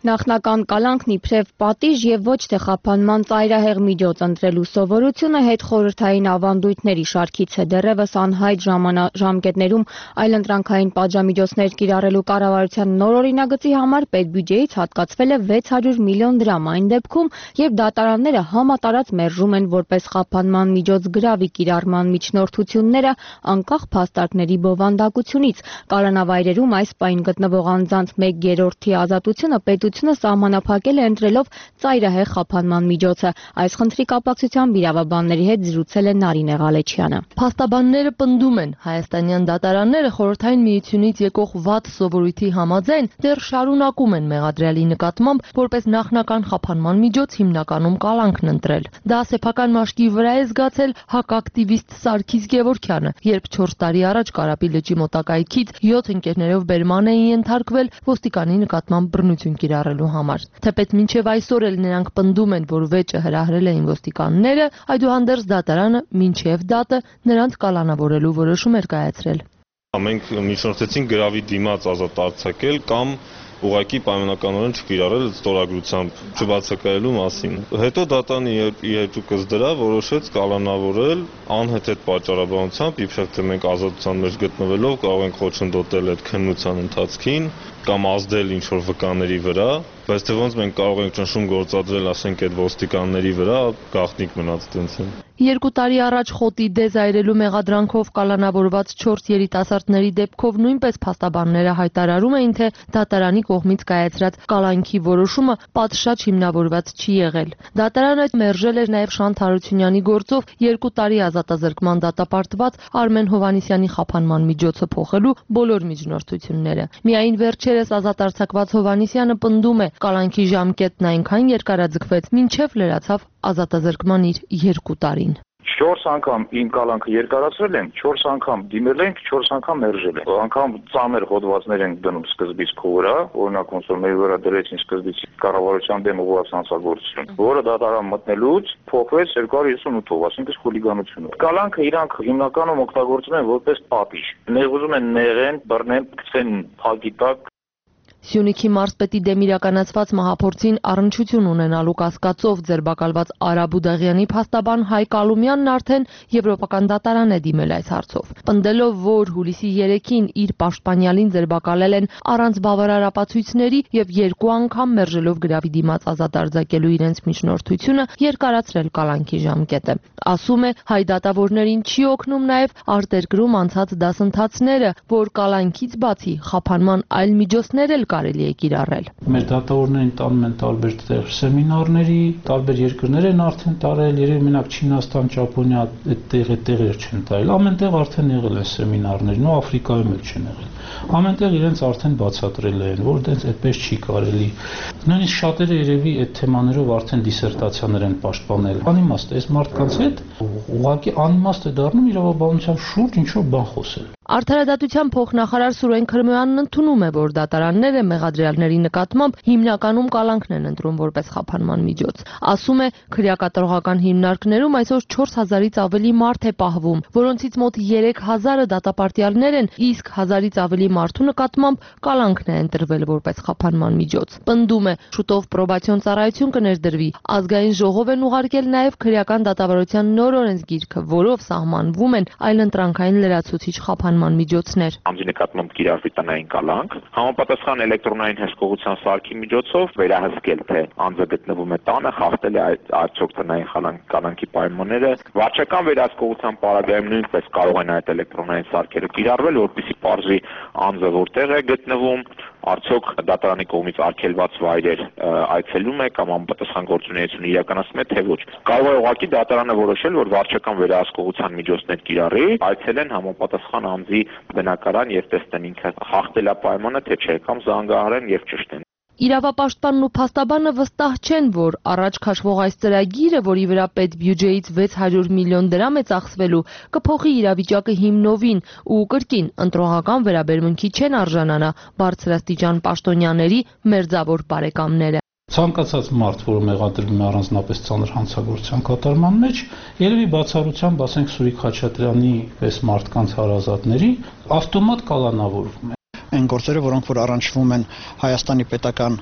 Նախնական կալանքն իբրև պատիժ եւ ոչ թե խափանման ծայրահեղ միջոց ընտրելու սովորությունը հետխորհրդային ավանդույթների շարքից է դեռևս անհայտ ժամանակներում այլընտրանքային պատժամիջոցներ կիրառելու կառավարության նոր օրինագծի համար պետբյուջեից հատկացվել է վեց հարյուր միլիոն դրամ այն դեպքում, երբ դատարանները համատարած մերժում են որպես խափանման միջոց գրավի կիրառման միջնորդությունները անկախ փաստարկների բովանդակությունից։ Կալանավայրերում այս պահին գտնվող անձանց մեկ երրորդի ազատությունը պետությունը սահմանափակել է ընտրելով ծայրահեղ խափանման միջոցը։ Այս խնդրի կապակցությամբ իրավաբանների հետ զրուցել է Նարինե Ղալեչյանը։ Փաստաբանները պնդում են, հայաստանյան դատարանները խորհրդային միությունից եկող վատ սովորույթի համաձայն դեռ շարունակում են մեղադրյալի նկատմամբ որպես նախնական խափանման միջոց հիմնականում կալանքն ընտրել։ Դա սեփական մաշկի վրա է զգացել հակակտիվիստ Սարգիս Գևորգյանը, երբ չորս տարի առաջ Կարապի լճի մոտակայքից յոթ ընկերներով բերման էին ենթարկվել ոստիկանի նկատմամբ բռնություն կիրառելու համար։ Թեպետ մինչև այսօր էլ նրանք պնդում են, որ վեճը հրահրել էին ոստիկանները, այդուհանդերձ դատարանը մինչև դատը նրանց կալանավորելու որոշում էր կայացրել։ Մենք միջնորդեցինք գրավի դիմաց ազատ արձակել կամ ուղղակի պայմանականորեն չկիրառել ստորագրությամբ չբացակայելու մասին։ Հետո դատանի իհետուկս դրա որոշեց կալանավորել անհեթեթ պատճառաբանությամբ, իբրև թե մենք ազատության մեջ գտնվելով կարող ենք խոչընդոտել այդ քննության ընթացքին կամ ազդել ինչ-որ վկաների վրա, բայց թե ոնց մենք կարող ենք ճնշում գործադրել, ասենք, այդ ոստիկանների վրա, գաղտնիք մնաց տենց է։ Երկու տարի առաջ խոտի դեզայրելու մեղադրանքով կալանավորված չորս երիտասարդների դեպքով նույնպես փաստաբանները հայտարարում էին, թե դատարանի կողմից կայացրած կալանքի որոշումը պատշաճ հիմնավորված չի եղել։ Դատարանը մերժել էր նաև Շանթ Հարությունյանի գործով երկու տարի ազատազրկման դատապարտված Արմեն Հովհաննիսյանի խափանման միջոցը փոխելու բոլոր միջնորդությունները։ Միայն վերջերս ազատ արձակված Հովհաննիսյանը պնդում է, կալանքի ժամկետն այնքան երկարաձգվեց, մինչև լրացավ ազատազրկման իր երկու տարին։ Չորս անգամ իմ կալանքը երկարացրել են, չորս անգամ դիմել ենք, չորս անգամ մերժել են։ Անգամ ծանր հոդվածներ են դնում սկզբից քո վրա, օրինակ ոնց որ մեր վրա դրեցին սկզբից կառավարության դեմ ուղղված հանցագործություն, որը դատարան մտնելուց փոխվեց երկու հազար հիսունութով, այսինքն խուլիգանություն։ Կալանքը իրանք հիմնականում օգտագործում են որպես պատիժ։ Ներ ուզում են նեղեն, բռնեն, գցեն փակի տակ։ Սյունիքի մարզպետի դեմ իրականացված մահափորձին առնչություն ունենալու կասկածով ձերբակալված Արա Բուդաղյանի փաստաբան Հայկ Ալումյանն արդեն եվրոպական դատարան է դիմել այս հարցով։ Պնդելով, որ հուլիսի երեքին իր պաշտպանյալին ձերբակալել են առանց բավարար ապացույցների եւ երկու անգամ մերժելով գրավի դիմաց ազատ արձակելու իրենց միջնորդությունը երկարացրել կալանքի ժամկետը։ Ասում է, հայ դատավորներին չի օգնում նաեւ արտերկրում անցած դասընթացները, որ կալանքից բացի խափանման այլ միջոցներ էլ կարելի է կիրառել։ Մեր դատավորներին տանում են տարբեր տեղ սեմինարների, տարբեր երկրներ են արդեն տարել, երևի մենակ Չինաստան, Ճապոնիա այդ տեղը տեղեր չեն տարել։ Ամենտեղ արդեն եղել են սեմինարներ, ու Աֆրիկայում էլ չեն եղել։ Ամենտեղ իրենց արդեն բացատրել են, որ դենց այդպես չի կարելի։ Նույնիսկ շատերը երևի այդ թեմաներով արդեն դիսերտացիաներ են պաշտպանել։ Անիմաստ է, այս մարդկանց հետ ուղղակի անիմաստ է դառնում իրավաբանության շուրջ ինչ-որ բան խոսել։ Արդարադատության փոխնախարար Սուրեն Քրմյանն ընդունում է, որ դատարանները մեղադրյալների նկատմամբ հիմնականում կալանքն են ընտրում որպես խափանման միջոց։ Ասում է, քրեակատարողական հիմնարկներում այսօր չորս հազարից ավելի մարդ է պահվում, որոնցից մոտ երեք հազարը դատապարտյալներ են, իսկ հազարից ավելի մարդու նկատմամբ կալանքն է ընտրվել որպես խափանման միջոց։ Պնդում է, շուտով պրոբացիոն ծառայություն կներդրվի։ Ազգային ժողով են ուղարկել նաև քրեական դատավարության նոր օրենսգիրքը, որով սահմանվում են այլընտրանքային լրացուցիչ խափանման միջոցներ։ Անձի նկատմամբ կիրառվի տնային կալանք, համապատասխան էլեկտրոնային հսկողության սարքի միջոցով վերահսկել, թե անձը գտնվում է տանը, խախտել է արդյոք տնային կալանքի պայմանները։ Վարչական վերահսկողության պարագայում նույնպես կարող են այդ էլեկտրոնային սարքերը կիրառվել, որպեսզի պարզվի անձը որտեղ է գտնվում, արդյոք դատարանի կողմից արգելված վայրեր այցելում է կամ անպատասխան գործունեություն իրականացնում է, թե ոչ։ Կարող է ուղղակի դատարանը որոշել, որ վարչական վերահսկողության միջոցներ կիրառի, այցելեն համապատասխան անձի բնակարան եւ տեսնեն ինքը խախտել է պայմանը, թե չէ, կամ զանգահարեն եւ ճշտեն։ Իրավապաշտպանն ու փաստաբանը վստահ չեն, որ առաջ քաշվող այս ծրագիրը, որի վրա պետբյուջեից վեց հարյուր միլիոն դրամ է ծախսվելու, կփոխի իրավիճակը հիմնովին ու կրկին ընտրողական վերաբերմունքի չեն արժանանա բարձրաստիճան պաշտոնյաների մերձավոր բարեկամները։ Ցանկացած մարդ, որը մեղադրվում է առանձնապես ծանր հանցագործության կատարման մեջ, երևի բացառությամբ, ասենք, Սուրիկ Խաչատրյանի պես մարդկանց հարազատների ավտոմատ կալանավորվում է։ Այն գործերը, որոնք որ առնչվում են Հայաստանի պետական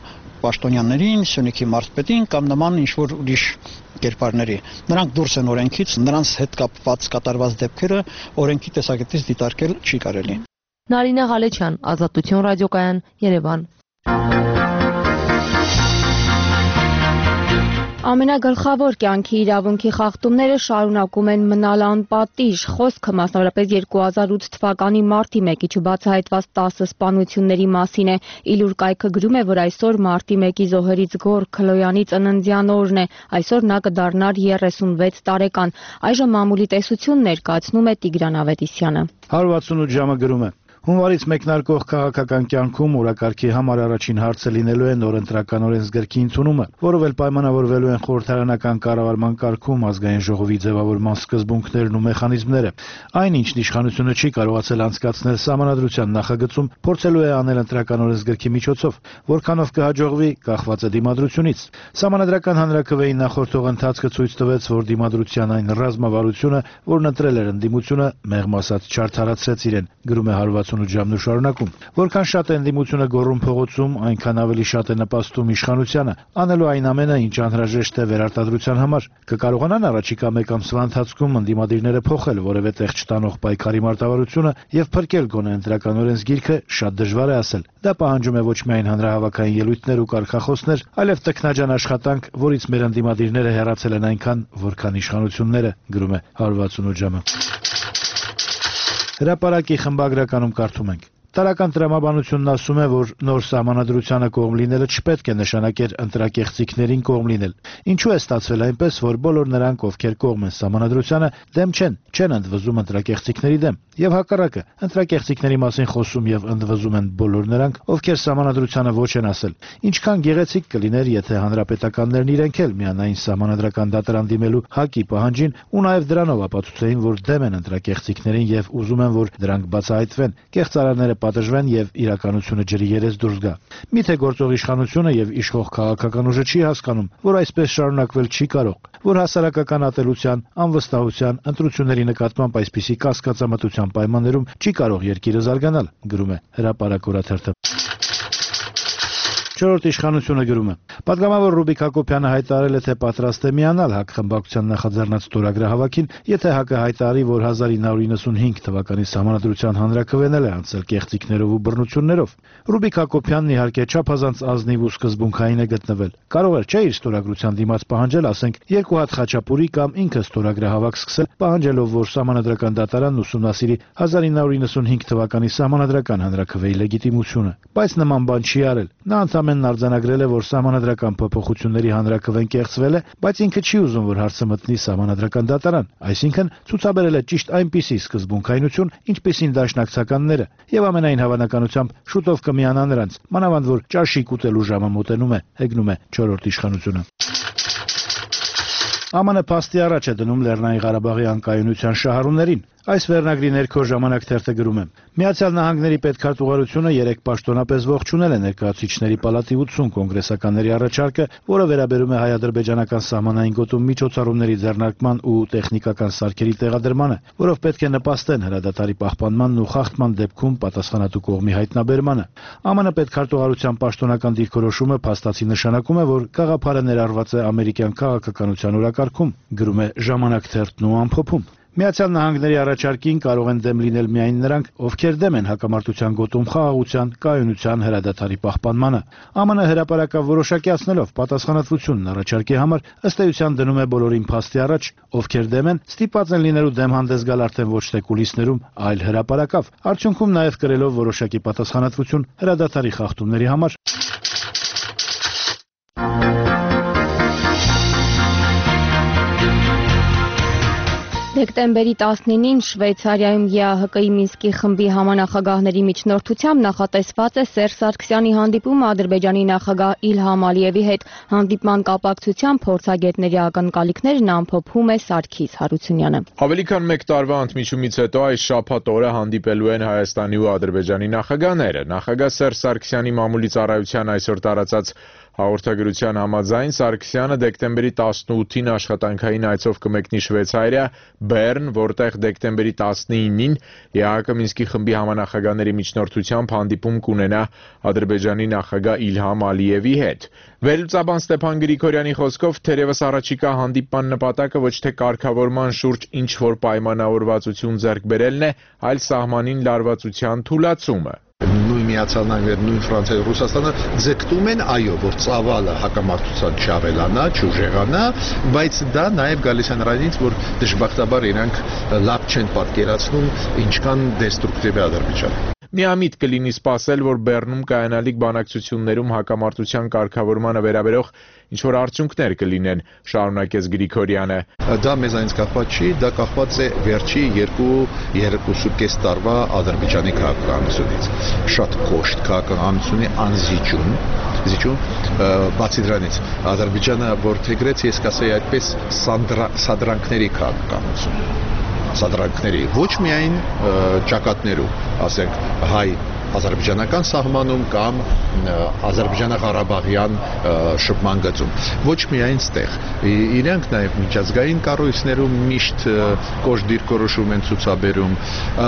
պաշտոնյաներին, Սյունիքի մարզպետին կամ նման ինչ-որ ուրիշ կերպարների։ Նրանք դուրս են օրենքից, նրանց հետ կապված կատարված դեպքերը օրենքի տեսակետից դիտարկել չի կարելի։ Նարինե Ղալեչյան, Ազատություն ռադիոկայան, Երևան։ Ամենագլխավոր կյանքի իրավունքի խախտումները շարունակում են մնալ անպատիժ։ Խոսքը մասնավորապես երկու հազար ութ թվականի մարտի մեկի չբացահայտված տասը սպանությունների մասին է։ Իլուր կայքը գրում է, որ այսօր մարտի մեկի զոհերից Գոր Քլոյանի ծննդյան օրն է։ Այսօր նա կդառնար երեսունվեց տարեկան։ Այժմ մամուլի տեսություն ներկայացնում է Տիգրան Ավետիսյանը։ հարյուր ութսունութ ժամը գրում է. Հունվարից մեկնարկող քաղաքական կյանքում օրակարգի համար առաջին հարցը լինելու է նոր ընտրական օրենսգրքի ընդունումը, որով էլ պայմանավորվելու են խորհրդարանական կառավարման կարգում ազգային ժողովի ձևավորման սկզբունքներն ու մեխանիզմները։ Այնինչ իշխանությունը չի կարողացել անցկացնել սահմանադրության նախագծում, փորձելու է անել ընտրական օրենսգրքի միջոցով, որքանով կհաջողվի, կախված է դիմադրությունից։ Սահմանադրական հանրաքվեի նախորդող ընթացքը ցույց տվեց, որ դիմադրության այն ռազմավարությունը, որն ընտրել էր ընդդիմությունը, մեղմ ասած չարդարացրեց իրեն, գրում է հարյուր ութսունութ ժամն ու շարունակում։ Որքան շատ է ընդդիմությունը գոռում փողոցում, այնքան ավելի շատ է նպաստում իշխանությանը, անելու այն ամենը, ինչ անհրաժեշտ է վերարտադրության համար։ Կկարողանան առաջիկա մեկ ամսվա ընթացքում ընդդիմադիրները փոխել որևէ տեղ չտանող պայքարի մարտավարությունը եւ փրկել գոնե ընտրական օրենսգիրքը, շատ դժվար է ասել։ Դա պահանջում է ոչ միայն հանրահավաքային ելույթներ ու կարգախոսներ, այլև տքնաջան աշխատանք, որից մեր ընդդիմադիրները հեռացել են այնքան, որքան իշխանությունները, գրում է հարյուր ութսունութ ժամը։ Հրապարակի խմբագրականում կարդում ենք. Տարական տրամաբանությունն ասում է, որ նոր սահմանադրությանը կողմ լինելը չպետք է նշանակեր ընտրակեղծիքներին կողմ լինել։ Ինչու է ստացվել այնպես, որ բոլոր նրանք, ովքեր կողմ են սահմանադրությանը, դեմ չեն, չեն ընդվզում ընտրակեղծիքների դեմ, եւ հակառակը, ընտրակեղծիքների մասին խոսում եւ ընդվզում են բոլոր նրանք, ովքեր սահմանադրությանը ոչ են ասել։ Ինչքան գեղեցիկ կլիներ, եթե հանրապետականներն իրենք էլ միանային սահմանադրական դատարան դիմելու ՀԱԿ-ի պահանջին ու նաեւ դրանով ապացուցեին, որ դեմ են ընտրակեղծիքներին եւ ուզում են, որ դրանք բացահայտվեն, կեղծարանները պատժվեն եւ իրականությունը ջրի երես դուրս գա։ Միթե գործող իշխանությունը եւ իշխող քաղաքական ուժը չի հասկանում, որ այսպես շարունակվել չի կարող, որ հասարակական ատելության, անվստահության, ընտրությունների նկատմամբ այսպիսի կասկածամտության պայմաններում չի կարող երկիրը զարգանալ, գրում է Հրապարակ օրաթերթը։ Չորրորդ իշխանությունը գրում է. Պատգամավոր Ռուբիկ Հակոբյանը հայտարարել է, թե պատրաստ է միանալ ՀԱԿ խմբակցության նախաձեռնած ստորագրահավաքին, եթե ՀԱԿ-ը հայտարարի, որ հազար ինը հարյուր իննսունհինգ թվականի սահմանադրության հանրաքվեն է անցել կեղծիքներով ու բռնություններով։ Ռուբիկ Հակոբյանն իհարկե չափազանց ազնիվ ու սկզբունքային է գտնվել։ Կարող էր չէ իր ստորագրության դիմաց պահանջել, ասենք, երկու հատ խաչապուրի կամ ինքը ստորագրահավաք սկսել, պահանջելով, որ սահմանադրական դատարանն ուսումնասիրի հազար ինը հարյուր իննսունհինգ թվականի սահմանադրական հանրաքվեի լեգիտիմությունը, բայց նման բան չի արել։ Նա ընդամենն արձանագրել է, որ սահմանադրական փոփոխությունների հանրաքվեն կեղծվել է, բայց ինքը չի ուզում, որ հարցը մտնի սահմանադրական դատարան, այսինքն ցուցաբերել է ճիշտ այնպիսի սկզբունքայնություն, ինչպիսին դաշնակցականները, եւ ամենայն հավանականությամբ շուտով կմիանա նրանց, մանավանդ որ ճաշիկ ուտելու ժամը մոտենում է, հեգնում է չորրորդ իշխանությունը։ ԱՄՆ փաստի առաջ է դնում Լեռնային Ղարաբաղի անկայունության շահառուներին։ Այս վերնագրի ներքո Ժամանակ թերթը գրում է. Միացյալ Նահանգների պետքարտուղարությունը երեք պաշտոնապես ողջունել է ներկայացուցիչների պալատի ութսուն կոնգրեսականների առաջարկը, որը վերաբերում է հայ-ադրբեջանական սահմանային գոտում միջոցառումների ձեռնարկման ու տեխնիկական սարքերի տեղադրմանը, որով պետք է նպաստեն հրադադարի պահպանմանն ու խախտման դեպքում պատասխանատու կողմի հայտնաբերմանը։ ԱՄՆ պետքարտուղարության պաշտոնական դիրքորոշումը փաստացի նշանակում է, որ գաղափարը ներառված է ամերիկյան քաղաքականության օրակարգում, գրում է Ժամանակ թերթն ու ամփոփում։ Միացյալ Նահանգների առաջարկին կարող են դեմ լինել միայն նրանք, ովքեր դեմ են հակամարտության գոտում խաղաղության, կայունության, հրադադարի պահպանմանը։ ԱՄՆ հրապարակավ որոշակիացնելով պատասխանատվությունն առաջարկի համար ըստ էության դնում է բոլորին փաստի առաջ, ովքեր դեմ են, ստիպված են լինելու դեմ հանդես գալ արդեն ոչ թե կուլիսներում, այլ հրապարակավ, արդյունքում նաև կրելով որոշակի պատասխանատվություն հրադադարի խախտումների համար։ Դեկտեմբերի տասնինին Շվեյցարիայում ԵԱՀԿ-ի Մինսկի խմբի համանախագահների միջնորդությամբ նախատեսված է Սերժ Սարգսյանի հանդիպումը Ադրբեջանի նախագահ Իլհամ Ալիևի հետ։ Հանդիպման կապակցությամբ փորձագետների ակնկալիքներն ամփոփում է Սարգիս Հարությունյանը։ Ավելի քան մեկ տարվա ընդմիջումից հետո այս շաբաթ օրը հանդիպելու են Հայաստանի ու Ադրբեջանի նախագահները։ Նախագահ Սերժ Սարգսյանի մամուլի ծառայության այսօր տարածած Հաղորդագրության համաձայն Սարգսյանը դեկտեմբերի տասնութին աշխատանքային այցով կմեկնի Շվեյցարիա, Բեռն, որտեղ դեկտեմբերի տասնինին ԵԱՀԿ Մինսկի խմբի համանախագահների միջնորդությամբ հանդիպում կունենա Ադրբեջանի նախագահ Իլհամ Ալիևի հետ։ Վերլուծաբան Ստեփան Գրիգորյանի խոսքով թերևս առաջիկա հանդիպման նպատակը ոչ թե կարգավորման շուրջ ինչ-որ պայմանավորվածություն ձեռք բերելն է, այլ սահմանին լարվածության թուլացումը։ Նույն Միացյալ Նահանգները, նույն Ֆրանսիա, Ռուսաստանը ձգտում են, այո, որ ծավալը հակամարտության չավելանա, չուժեղանա, բայց դա նաև գալիս է նրանից, որ դժբախտաբար իրանք լավ չեն պատկերացնում ինչքան դեստրուկտիվ է Ադրբեջանը։ Միամիտ կլինի սպասել, որ Բեռնում կայանալիք բանակցություններում հակամարտության կարգավորմանը վերաբերող ինչ-որ արդյունքներ կլինեն, շարունակեց Գրիգորյանը։ Դա մեզանից կախված չի, դա կախված է վերջի երկու երկուսուկես տարվա Ադրբեջանի քաղաքականությունից։ Շատ կոշտ քաղաքականությունի անզիջում, զիջում, բացի դրանից Ադրբեջանը որդեգրեց, ես կասեի այդպես, սադրանքների քաղաքականություն։ Սադրանքների ոչ միայն ճակատներում, ասենք հայ ազերբայջանական սահմանում կամ Ադրբեջանա-Ղարաբաղյան շփման գծում, ոչ միայն ստեղ։ Իրենք նաև միջազգային կառույցներում միշտ կոշտ դիրքորոշում են ցուցաբերում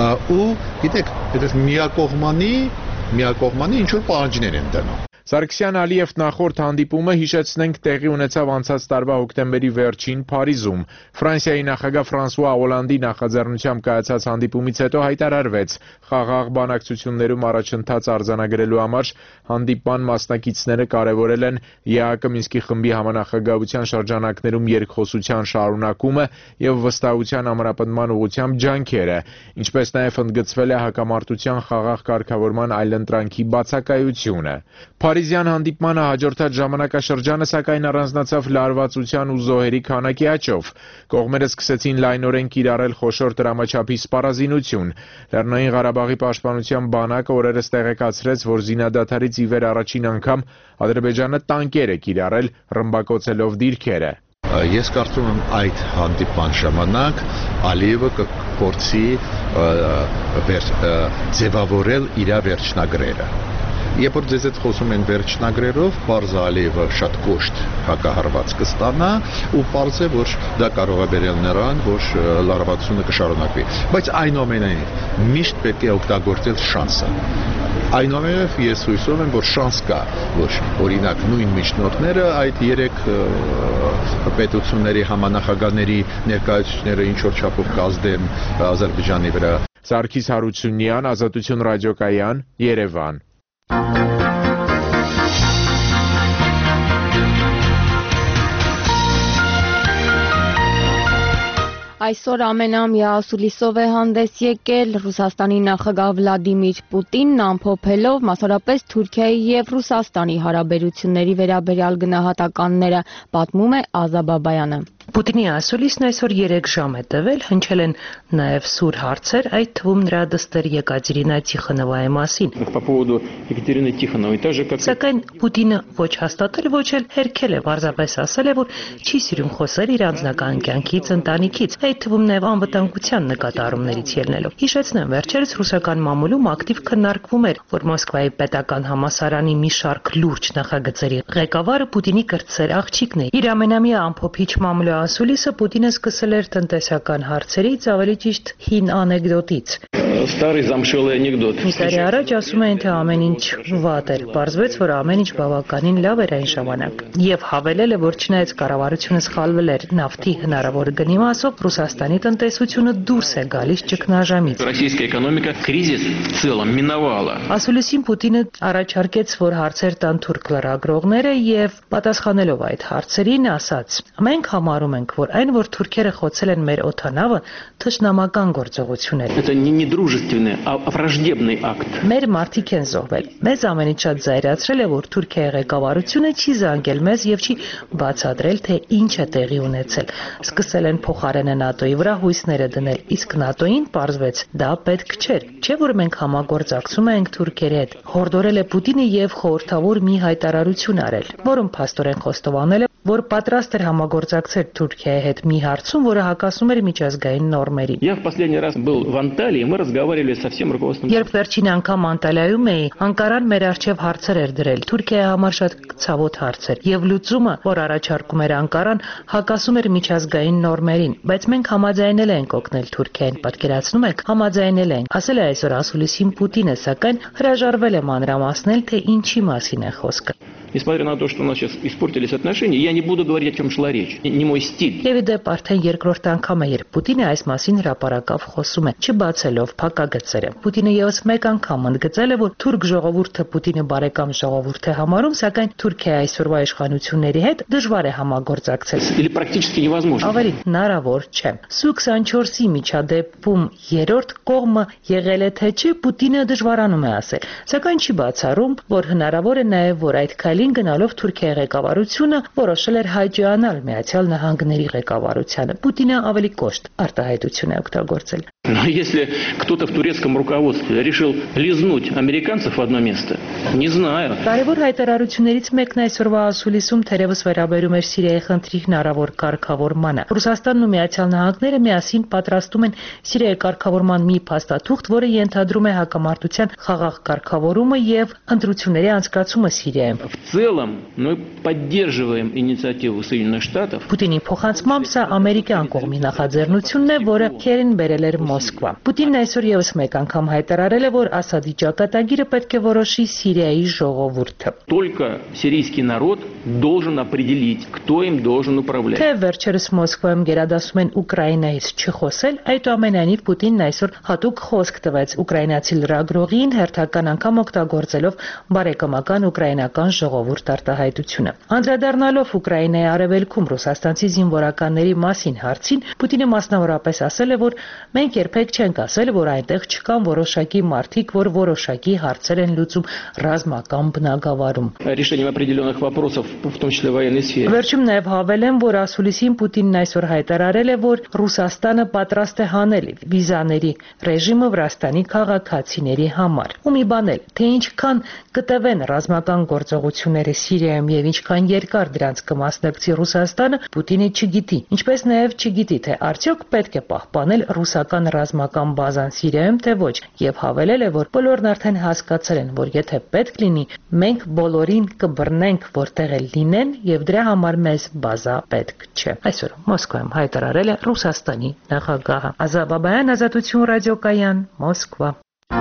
ու գիտեք, այդպես միակողմանի միակողմանի ինչ որ պահանջներ են դնում։ Սարգսյան-Ալիև նախորդ հանդիպումը, հիշեցնենք, տեղի ունեցավ անցած տարվա հոկտեմբերի վերջին Փարիզում։ Ֆրանսիայի նախագահ Ֆրանսուଆ Օլանդի նախաձեռնությամբ կայացած հանդիպումից հետո հայտարարվեց, խաղաղ բանակցություններում առաջընթաց արձանագրելու համար հանդիպման մասնակիցները կարևորել են ԵԱՀԿ Մինսկի խմբի համանախագահության շրջանակներում երկխոսության շարունակումը եւ վստահության ամրապնդման ուղղությամբ ջանքերը, ինչպես նաեւ ընդգծվել է հակամարտության խաղաղ կարգավորման այլընտրանքի բացակայությունը։ Փարիզյան հանդիպմանը հաջորդած ժամանակաշրջանը սակայն առանձնացավ լարվածության ու զոհերի քանակի աճով։ Կողմերը սկսեցին լայնորեն կիրառել խոշոր դրամաչափի սպառազինություն։ Լեռնային Ղարաբաղի պաշտպանության բանակը օրերս տեղեկացրեց, որ զինադադարից ի վեր առաջին անգամ Ադրբեջանը տանկեր է կիրառել, ռմբակոծելով դիրքերը։ Ես կարծում եմ այդ հանդիպման ժամանակ Ալիևը կփորձի ձևավորել իր վերջնագրերը։ Երբ որ ձեզ հետ խոսում են վերջնագրերով, պարզ է Ալիևը շատ կոշտ հակահարված կստանա ու պարզ է, որ դա կարող է բերել նրան, որ լարվածությունը կշարունակվի։ Բայց այնուամենայնիվ միշտ պետք է օգտագործել շանսը։ Այնուամենայնիվ ես հույսով եմ, որ շանս կա, որ օրինակ նույն միջնորդները այդ երեք պետությունների համանախագահների ներկայացուցիչները ինչ որ չափով կազդեն Ադրբեջանի վրա։ Սարգիս Հարությունյան, Ազատություն ռադիոկայան, Երևան։ Այսօր ամենամյա ասուլիսով է հանդես եկել Ռուսաստանի նախագահ Վլադիմիր Պուտինն, ամփոփելով մասնավորապես Թուրքիայի եւ Ռուսաստանի հարաբերությունների վերաբերյալ գնահատականները, պատմում է Ազա Բաբայանը։ Պուտինի ասուլիսն այսօր երեք ժամ է տևել, հնչել են նաև սուր հարցեր, այդ թվում նրա դստեր Եկատերինա Տիխոնովայի մասին։ Սակայն Պուտինը ոչ հաստատել, ոչ էլ հերքել է, պարզապես ասել է, որ չի սիրում խոսել իր անձնական կյանքից, ընտանիքից, այդ թվում նաև անվտանգության նկատառումներից ելնելով։ Հիշեցնեմ, վերջերս ռուսական մամուլում ակտիվ քննարկվում էր, որ Մոսկվայի պետական համալսարանի մի շարք լուրջ նախագծերի ղեկավարը Պուտինի կրտսեր աղջիկն է։ Իր ամենամյա ամփոփիչ մամուլի ասուլիսը Պուտինը սկսել էր տնտեսական հարցերից, ավելի ճիշտ հին անեկդոտից։ Մի տարի առաջ ասում էին, թե ամեն ինչ վատ էր, պարզվեց, որ ամեն ինչ բավականին լավ էր այն ժամանակ։ Եվ հավելել է, որ չնայած կառավարությունը սխալվել էր նավթի հնարավոր գնի մասով, Ռուսաստանի տնտեսությունը դուրս է գալիս ճգնաժամից։ Ասուլիսին Պուտինը առաջարկեց, որ հարցեր տան թուրք լրագրողները եւ պատասխանելով այդ հարցերին ասաց. «Մենք համարում ենք, որ այն, որ թուրքերը խոցել են մեր օդանավը, թշնամական գործողություն էր։ Մեր մարդիկ են զոհվել։ Մեզ ամենից շատ զայրացրել է, որ Թուրքիայի ղեկավարությունը չի զանգել մեզ եւ չի բացատրել, թե ինչ է տեղի ունեցել։ Սկսել են փոխարենը ՆԱՏՕ-ի վրա հույսները դնել, իսկ ՆԱՏՕ-ին պարզվեց դա պետք չէր, չէ՞ որ մենք համագործակցում ենք թուրքերի հետ»։ Հորդորել է Պուտինը եւ խորհրդավոր մի հայտարարություն արել, որում փաստորեն խոստովանել է, որ պատրաստ էր համագործակցել Թուրքիայի հետ մի հարցում, որը հակասում էր միջազգային նորմերին։ Я в последний раз был в Анталии, мы разговаривали со всем руководством. Երբ վերջին անգամ Անտալիայում էի, Անկարան մեր առջև հարցեր էր դրել։ Թուրքիայի համար շատ ցավոտ հարցեր, եւ լուծումը, որ առաջարկում էր Անկարան, հակասում էր միջազգային նորմերին, բայց մենք համաձայնել ենք օգնել Թուրքիային, պատկերացնում եք, համաձայնել ենք։ Ասել է այսօր ասուլիսին Պուտինը, սակայն հրաժարվել է մանրամասնել, թե ինչի մասին է խոսքը։ Несмотря на то, что у нас сейчас испортились отношения, я не буду говорить, о чем шла речь. Не мой стиль. Եվ դեպ արդեն երկրորդ անգամ է, երբ Պուտինը այս մասին հրապարակավ խոսում է, չբացելով փակագծերը։ Պուտինը եւս մեկ անգամ ընդգծել է, որ թուրք ժողովուրդը Պուտինը բարեկամ ժողովուրդ է համարում, սակայն Թուրքիայի այսօրվա իշխանությունների հետ դժվար է համագործակցել։ Или практически невозможно. Ավելի հնարավոր չէ։ Սու քսանչորսի միջադեպում երրորդ կողմը եղել է թե չէ, Պուտինը դժվարանում է ասել, սակայն չի բացառում, որ հնարավոր է նաեւ, որ այդ քայլին գնալով Թուրքիայի ղեկավարությունը որոշել էր հաջողանալ Միացյալ Նահանգների ղեկավարությանը։ Պուտինը ավելի կոշտ արտահայտություն է օգտագործել։ Но если кто-то в турецком руководстве решил лизнуть американцев в одно место, не знаю. Կարևոր հայտարարություններից մեկն այսօրվա ասուլիսում թերևս վերաբերում էր Սիրիայի խնդրի հնարավոր կարգավորմանը։ Ռուսաստանն ու Միացյալ Նահանգները միասին պատրաստում են Սիրիայի կարգավորման մի փաստաթուղթ, որը ենթադրում է հակամարտության խաղաղ կարգավորումը եւ ընտրությունների անցկացումը Սիրիայում։ В целом мы поддерживаем инициативу Соединенных Штатов. Պուտինի փոխանցմամբ սա ամերիկյան կողմի նախաձեռնությունն է, որը Քերին բերել էր Մոսկվա։ Պուտինն այսօր եւս մեկ անգամ հայտարարել է, որ Ասադի ճակատագիրը պետք է որոշի Սիրիայի ժողովուրդը։ Только сирийский народ должен определить, кто им должен управлять. Թե վերջերս Մոսկվայում գերադասում են Ուկրաինայից չխոսել, այդուամենայնիվ Պուտինն այսօր հատուկ խոսք տվեց ուկրաինացի լրագրողին, հերթական անգամ օգտագործելով բարեկամական ուկրաինական ժողովուրդ արտահայտությունը։ Անդրադառնալով Ուկրաինայի արևելքում ռուսաստանցի զինվորականների մասին հարցին, Պուտինը մասնավորապես ասել է, որ մենք երբեք չենք ասել, որ այնտեղ չկան որոշակի մարդիկ, որ որոշակի հարցեր են լուծում ռազմական բնագավառում։ Решением определенных вопросов, в том числе военной сфере. Վերջում նաև հավելեմ, որ ասուլիսին Պուտինն այսօր հայտարարել է, որ Ռուսաստանը պատրաստ է հանել վիզաների ռեժիմը Վրաստանի քաղաքացիների համար։ Ու մի բան էլ, թե ինչքան կտևեն ռազմական գործողությունները Սիրիայում եւ ինչքան երկար դրանց կմասնակցի Ռուսաստանը, Պուտինը չգիտի։ Ինչպես նաև չգիտի, թե արդյոք պետք է պահպանել ռուսական ռազմական բազան Սիրիայում, թե ոչ, եւ հավելել է, որ բոլորն արդեն հասկացել են, որ եթե պետք լինի, մենք բոլորին կբռնենք, որտեղ էլ լինեն, եւ դրա համար մեզ բազա պետք չէ։ Այսօր Մոսկվայում հայտարարել է Ռուսաստանի նախագահը։ Ազատ Բաբայան, Ազատություն ռադիոկայան, Մոսկվա։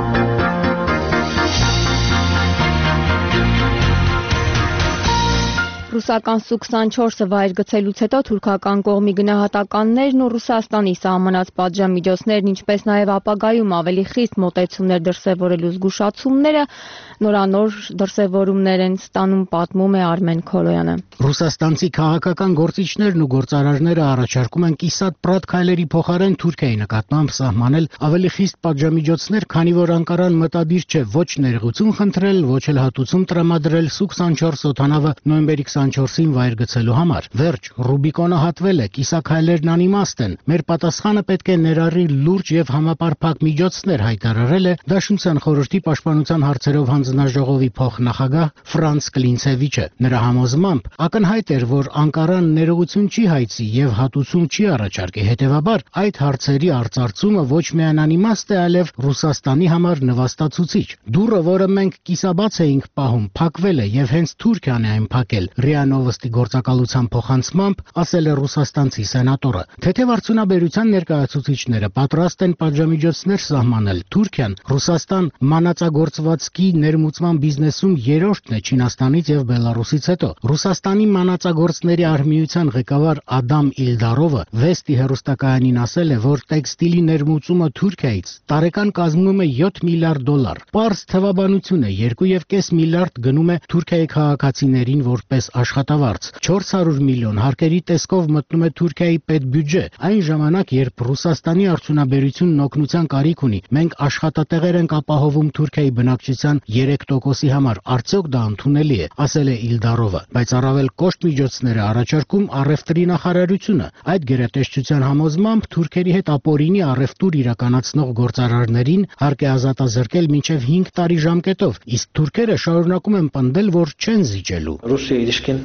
Ռուսական Սու քսանչորսը վայր գցելուց հետո թուրքական կողմի գնահատականներն ու Ռուսաստանի սահմանած պատժամիջոցներն, ինչպես նաև ապագայում ավելի խիստ մոտեցումներ դրսևորելու զգուշացումները նորանոր դրսևորումներ են ստանում, պատմում է Արմեն Քոլոյանը։ Ռուսաստանցի քաղաքական գործիչներն ու գործարարները առաջարկում են կիսատ-պրատ քայլերի փոխարեն Թուրքիայի նկատմամբ սահմանել ավելի խիստ պատժամիջոցներ, քանի որ Անկարան մտադիր չէ ոչ ներողություն խնդրել, ոչ էլ հատուցում տրամադրել Սու քսանչորս օդանավը նոյեմբերի քսանչորսին վայր գցելու համար։ Վերջ, Ռուբիկոնը հատվել է, կիսաքայլերն անիմաստ են։ Մեր պատասխանը պետք է ներառի լուրջ եւ համապարփակ միջոցներ, հայտարարել է Դաշնության խորհրդի պաշտպանության հարցերով հանձնաժողովի փոխնախագահ Ֆրանց Կլինցևիչը։ Նրա համոզմամբ ակնհայտ էր, որ Անկարան ներողություն չի հայցի եւ հատուցում չի առաջարկի, հետեւաբար այդ հարցերի արծարծումը ոչ միայն անիմաստ է, այլև Ռուսաստանի համար նվաստացուցիչ։ Դուրը, որը մենք կիսաբաց էինք պահում, փակվել է եւ հենց Թուրքիան է այն փակել, ՌԻԱ Նովոստի գործակալության փոխանցմամբ ասել է ռուսաստանցի սենատորը։ Թեթև արդյունաբերության ներկայացուցիչները պատրաստ են պատժամիջոցներ սահմանել։ Թուրքիան Ռուսաստան մանածագործվածքի ներմուծման բիզնեսում երրորդն է Չինաստանից եւ Բելարուսից հետո։ Ռուսաստանի մանածագործների արհմիության ղեկավար Ադամ Իլդարովը Վեստի հեռուստակայանին ասել է, որ տեքստիլի ներմուծումը Թուրքիայից տարեկան կազմում է յոթ միլիարդ դոլար։ Պարզ թվաբանություն է, երկու եւ կես միլիարդ գնում է Թուրքիայի քաղաքացիներին որպես աշխատավարձ։ չորս հարյուր միլիոն հարկերի տեսքով մտնում է Թուրքիայի պետբյուջե։ Այն ժամանակ, երբ Ռուսաստանի արդյունաբերությունն օգնության կարիք ունի, մենք աշխատատեղեր ենք ապահովում Թուրքիայի բնակչության երեք տոկոսի համար, արդյոք դա ընդունելի է, ասել է Իլդարովը, բայց առավել կոշտ միջոցներ է առաջարկում առևտրի նախարարությունը։ Այդ գերատեսչության համոզմամբ թուրքերի հետ ապօրինի առևտուր իրականացնող գործարարներին հարկ է ազատազրկել մինչև հինգ տարի ժամկետով, իսկ թուրքերը շարունակում են պնդել, որ չեն զիջելու։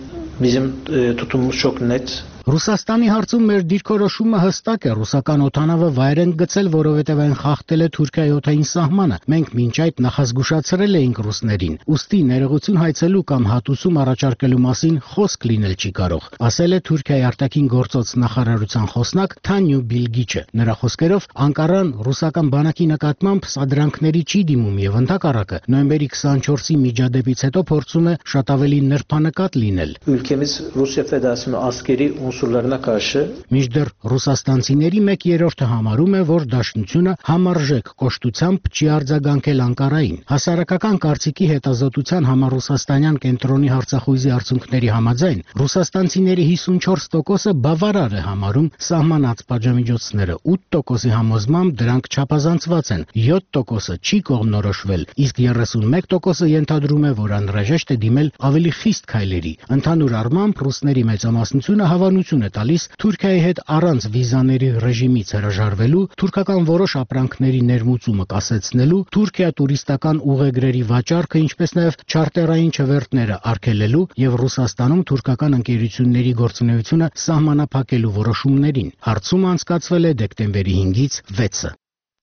Bizim e, tutumumuz çok net. Ռուսաստանի հարցում մեր դիրքորոշումը հստակ է, ռուսական օդանավը վայր են գցել, որովհետև այն խախտել է Թուրքիայի օդային սահմանը։ Մենք մինչ այդ նախազգուշացրել էինք ռուսներին։ Ուստի ներողություն հայցելու կամ հատուցում առաջարկելու մասին խոսք լինել չի կարող, ասել է Թուրքիայի արտաքին գործոց նախարարության խոսնակ Թանյու Բիլգիչը։ Նրա խոսքերով Անկարան ռուսական բանակի նկատմամբ սադրանքների չի դիմում եւ ընդհակառակը նոյեմբերի քսանչորսի միջադեպից հետո փորձում է շատ ավելի նրբանկատ լինել։ Ülkemiz Rusya Federasyonu askeri unsurlarına karşı Միջդեռ ռուսաստանցիների մեկ երրորդը համարում է, որ դաշնությունը համարժեք կոշտությամբ չի արձագանքել Անկարային։ Հասարակական կարծիքի հետազոտության համառուսաստանյան կենտրոնի հարցախույզի արդյունքների համաձայն ռուսաստանցիների հիսունչորս տոկոսը բավարար է համարում սահմանած պատժամիջոցները, ութ տոկոսի համոզմամբ դրանք չափազանցված են, յոթ տոկոսը չի կողմնորոշվել, իսկ երեսունմեկ տոկոսը ենթադրում է, որ անհրաժեշտ է դիմել ավելի խիստ քայլերի։ Ընդհանուր առմամբ ռուսների մեծամասնությունը հավանություն է տալիս Թուրքիայի հետ առանց վիզաների ռեժիմից հրաժարվելու, թուրքական որոշ ապրանքների ներմուծումը կասեցնելու, Թուրքիա տուրիստական ուղեգրերի վաճառքը, ինչպես նաև չարտերային չվերթները արգելելու եւ Ռուսաստանում թուրքական ընկերությունների գործունեությունը սահմանափակելու որոշումներին։ Հարցումը անցկացվել է դեկտեմբերի հինգից վեցը։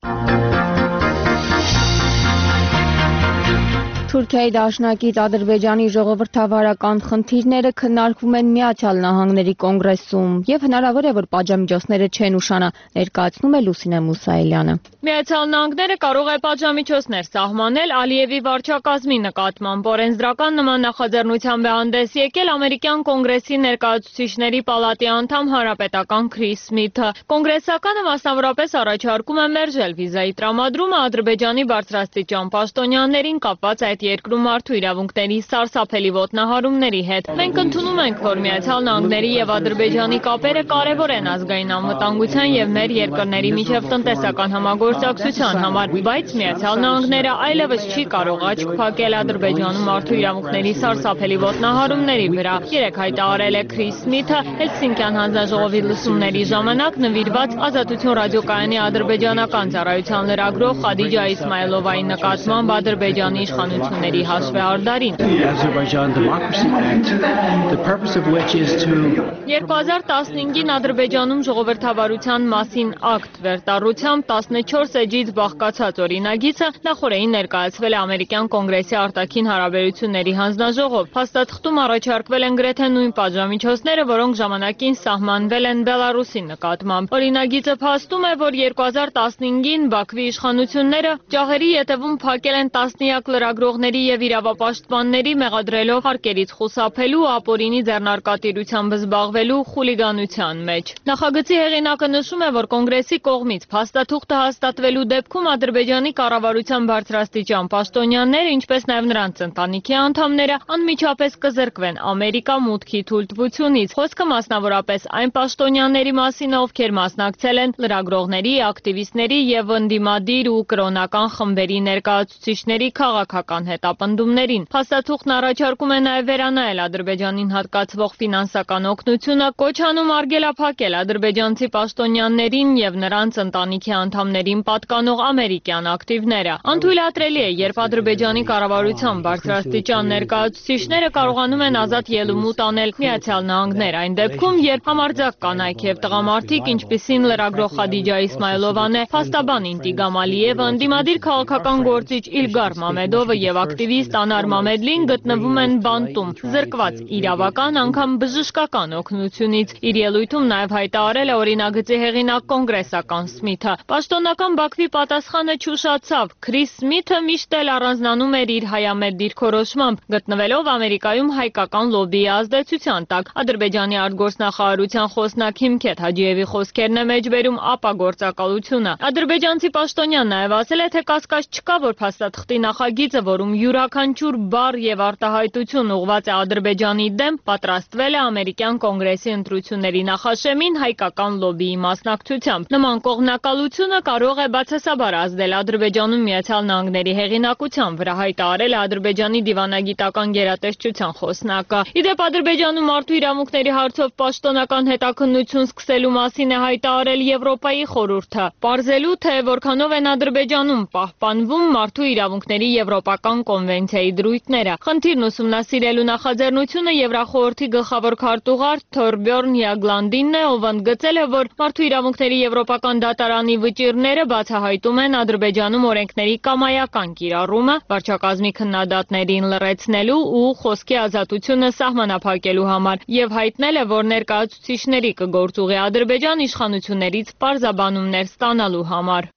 Թուրքիայի դաշնակից Ադրբեջանի ժողովրդավարական խնդիրները քննարկվում են Միացյալ Նահանգների կոնգրեսում եւ հնարավոր է, որ պատժամիջոցները չեն ուշանա, ներկայացնում է Լուսինե Մուսայելյանը։ Միացյալ Նահանգները կարող է պատժամիջոցներ սահմանել Ալիևի վարչակազմի նկատմամբ։ Օրենսդրական նման նախաձեռնությամբ է հանդես եկել ամերիկյան կոնգրեսի ներկայացուցիչների պալատի անդամ հանրապետական Քրիս Սմիթը։ Կոնգրեսականը մասնավորապես առաջարկում է մերժել վիզայի տրամադրումը Ադրբեջանի բարձրաստիճան պաշտոնյաներին կապված այդ երկրում մարդու իրավունքների սարսափելի ոտնահարումների հետ։ Մենք ընդունում ենք, որ Միացյալ Նահանգների եւ Ադրբեջանի կապերը կարևոր են ազգային անվտանգության եւ մեր երկրների միջև տնտեսական համագործակցության համար, բայց Միացյալ Նահանգները այլևս չի կարող աչք փակել Ադրբեջանում մարդու իրավունքների սարսափելի ոտնահարումների վրա։ Երեք հայտարարել է Քրիս Սմիթը Հելսինկյան հանձնաժողովի լսումների ժամանակ նվիրված Ազատություն ռադիոկայանի ադրբեջանական ծառայության լրագրող Խադիջա Իսմայելովայի նկատմամբ Ադրբեջանի իշխանության հաշվեհարդարին։ երկու հազար տասնհինգին Ադրբեջանում ժողովրդավարության մասին ակտ վերտառությամբ տասնչորս էջից բաղկացած օրինագիծը նախորդին ներկայացվել է ամերիկյան կոնգրեսի արտաքին հարաբերությունների հանձնաժողով։ Փաստաթղթում առաջարկվել են գրեթե նույն պատժամիջոցները, որոնք ժամանակին սահմանվել են Բելարուսի նկատմամբ։ Օրինագիծը փաստում է, որ երկու հազար տասնհինգին Բաքվի իշխանությունները ջահերի ետևում փակել են տասնյակ լրագրողների եւ իրավապաշտպանների մեղադրելով հարկերից խուսափելու, ապօրինի ձեռնարկատիրությամբ զբաղվելու խուլիգանության մեջ։ Նախագծի հեղինակը նշում է, որ կոնգրեսի կողմից փաստաթուղթը հաստատվելու դեպքում Ադրբեջանի կառավարության բարձրաստիճան պաշտոնյաները, ինչպես նաև նրանց ընտանիքի անդամները, անմիջապես կզրկվեն Ամերիկա մուտքի թույլտվությունից։ Խոսքը մասնավորապես այն պաշտոնյաների մասին է, ովքեր մասնակցել են լրագրողների, ակտիվիստների եւ ընդդիմադիր ու կրոնական խմբերի ներկայացուցիչների քաղաքական հետապնդումներին։ Փաստաթուղթն առաջարկում է նաև վերանայել Ադրբեջանին հատկացվող ֆինանսական օգնությունը, կոչ անում արգելափակել ադրբեջանցի պաշտոնյաներին եւ նրանց ընտանիքի անդամներին պատկանող ամերիկյան ակտիվները։ Անթույլատրելի է, երբ Ադրբեջանի կառավարության բարձրաստիճան ներկայացուցիչները կարողանում են ազատ ելումուտ անել Միացյալ Նահանգներ, այն դեպքում, երբ համարձակ կանայք եւ տղամարդիկ, ինչպիսին լրագրող Խադիջա Իսմայելովան է, փաստաբան Ինտիգամ Ալիևը, ընդդիմադիր քաղաքական գործիչ Իլգար Մամեդովը եւ ակտիվիստ Անար Մամեդլին գտնվում են բանտում, զրկված իրավական, անգամ բժշկական օգնությունից։ Իր ելույթում նաև հայտարարել է օրինագծի հեղինակ կոնգրեսական Սմիթը։ Պաշտոնական Բաքվի պատասխանը չուշացավ։ Քրիս Սմիթը միշտ էլ առանձնանում էր իր հայամետ դիրքորոշմամբ, գտնվելով Ամերիկայում հայկական լոբբիի ազդեցության տակ։ Ադրբեջանի արտգործնախարարության խոսնակ Հիմքեթ Հաջիևի խոսքերն է մեջբերում ապագործակալությունը։ Ադրբեջանցի պաշտոնյան նաև ասել է, թե կասկած չկա, որ փաստաթղթի նախագիծը, որում յուրաքանչյուր բառ եւ արտահայտություն ուղղված է Ադրբեջանի դեմ, պատրաստվել է ամերիկյան կոնգրեսի ընտրությունների նախաշեմին հայկական լոբբիի մասնակցությամբ։ Նման կողմնակալությունը կարող է բացասաբար ազդել Ադրբեջանում Միացյալ Նահանգների հեղինակության վրա, հայտարարել է Ադրբեջանի դիվանագիտական գերատեսչության խոսնակը։ Իդեպ Ադրբեջանում մարդու իրավունքների հարցով պաշտոնական հետաքննություն սկսելու մասին է հայտարարել Եվրոպայի խորհուրդը, պարզելու թե որքանով են Ադրբեջանում պահպանվում մարդու իրավունքների եվրոպական Հակաօլիմպիական կոնվենցիայի դրույթները։ Խնդիրն ուսումնասիրելու նախաձեռնությունը Եվրախորհրդի գլխավոր քարտուղար Թորբյորն Յագլանդինն է, ով ընդգծել է, որ Մարդու իրավունքների եվրոպական դատարանի վճիռները բացահայտում են Ադրբեջանում օրենքների կամայական կիրառումը, վարչակազմի քննադատներին լռեցնելու ու խոսքի ազատությունը սահմանափակելու համար եւ հայտնել է, որ ներկայացուցիչների կգործուղի Ադրբեջան իշխանություններից պարզաբանումներ ստանալու համար։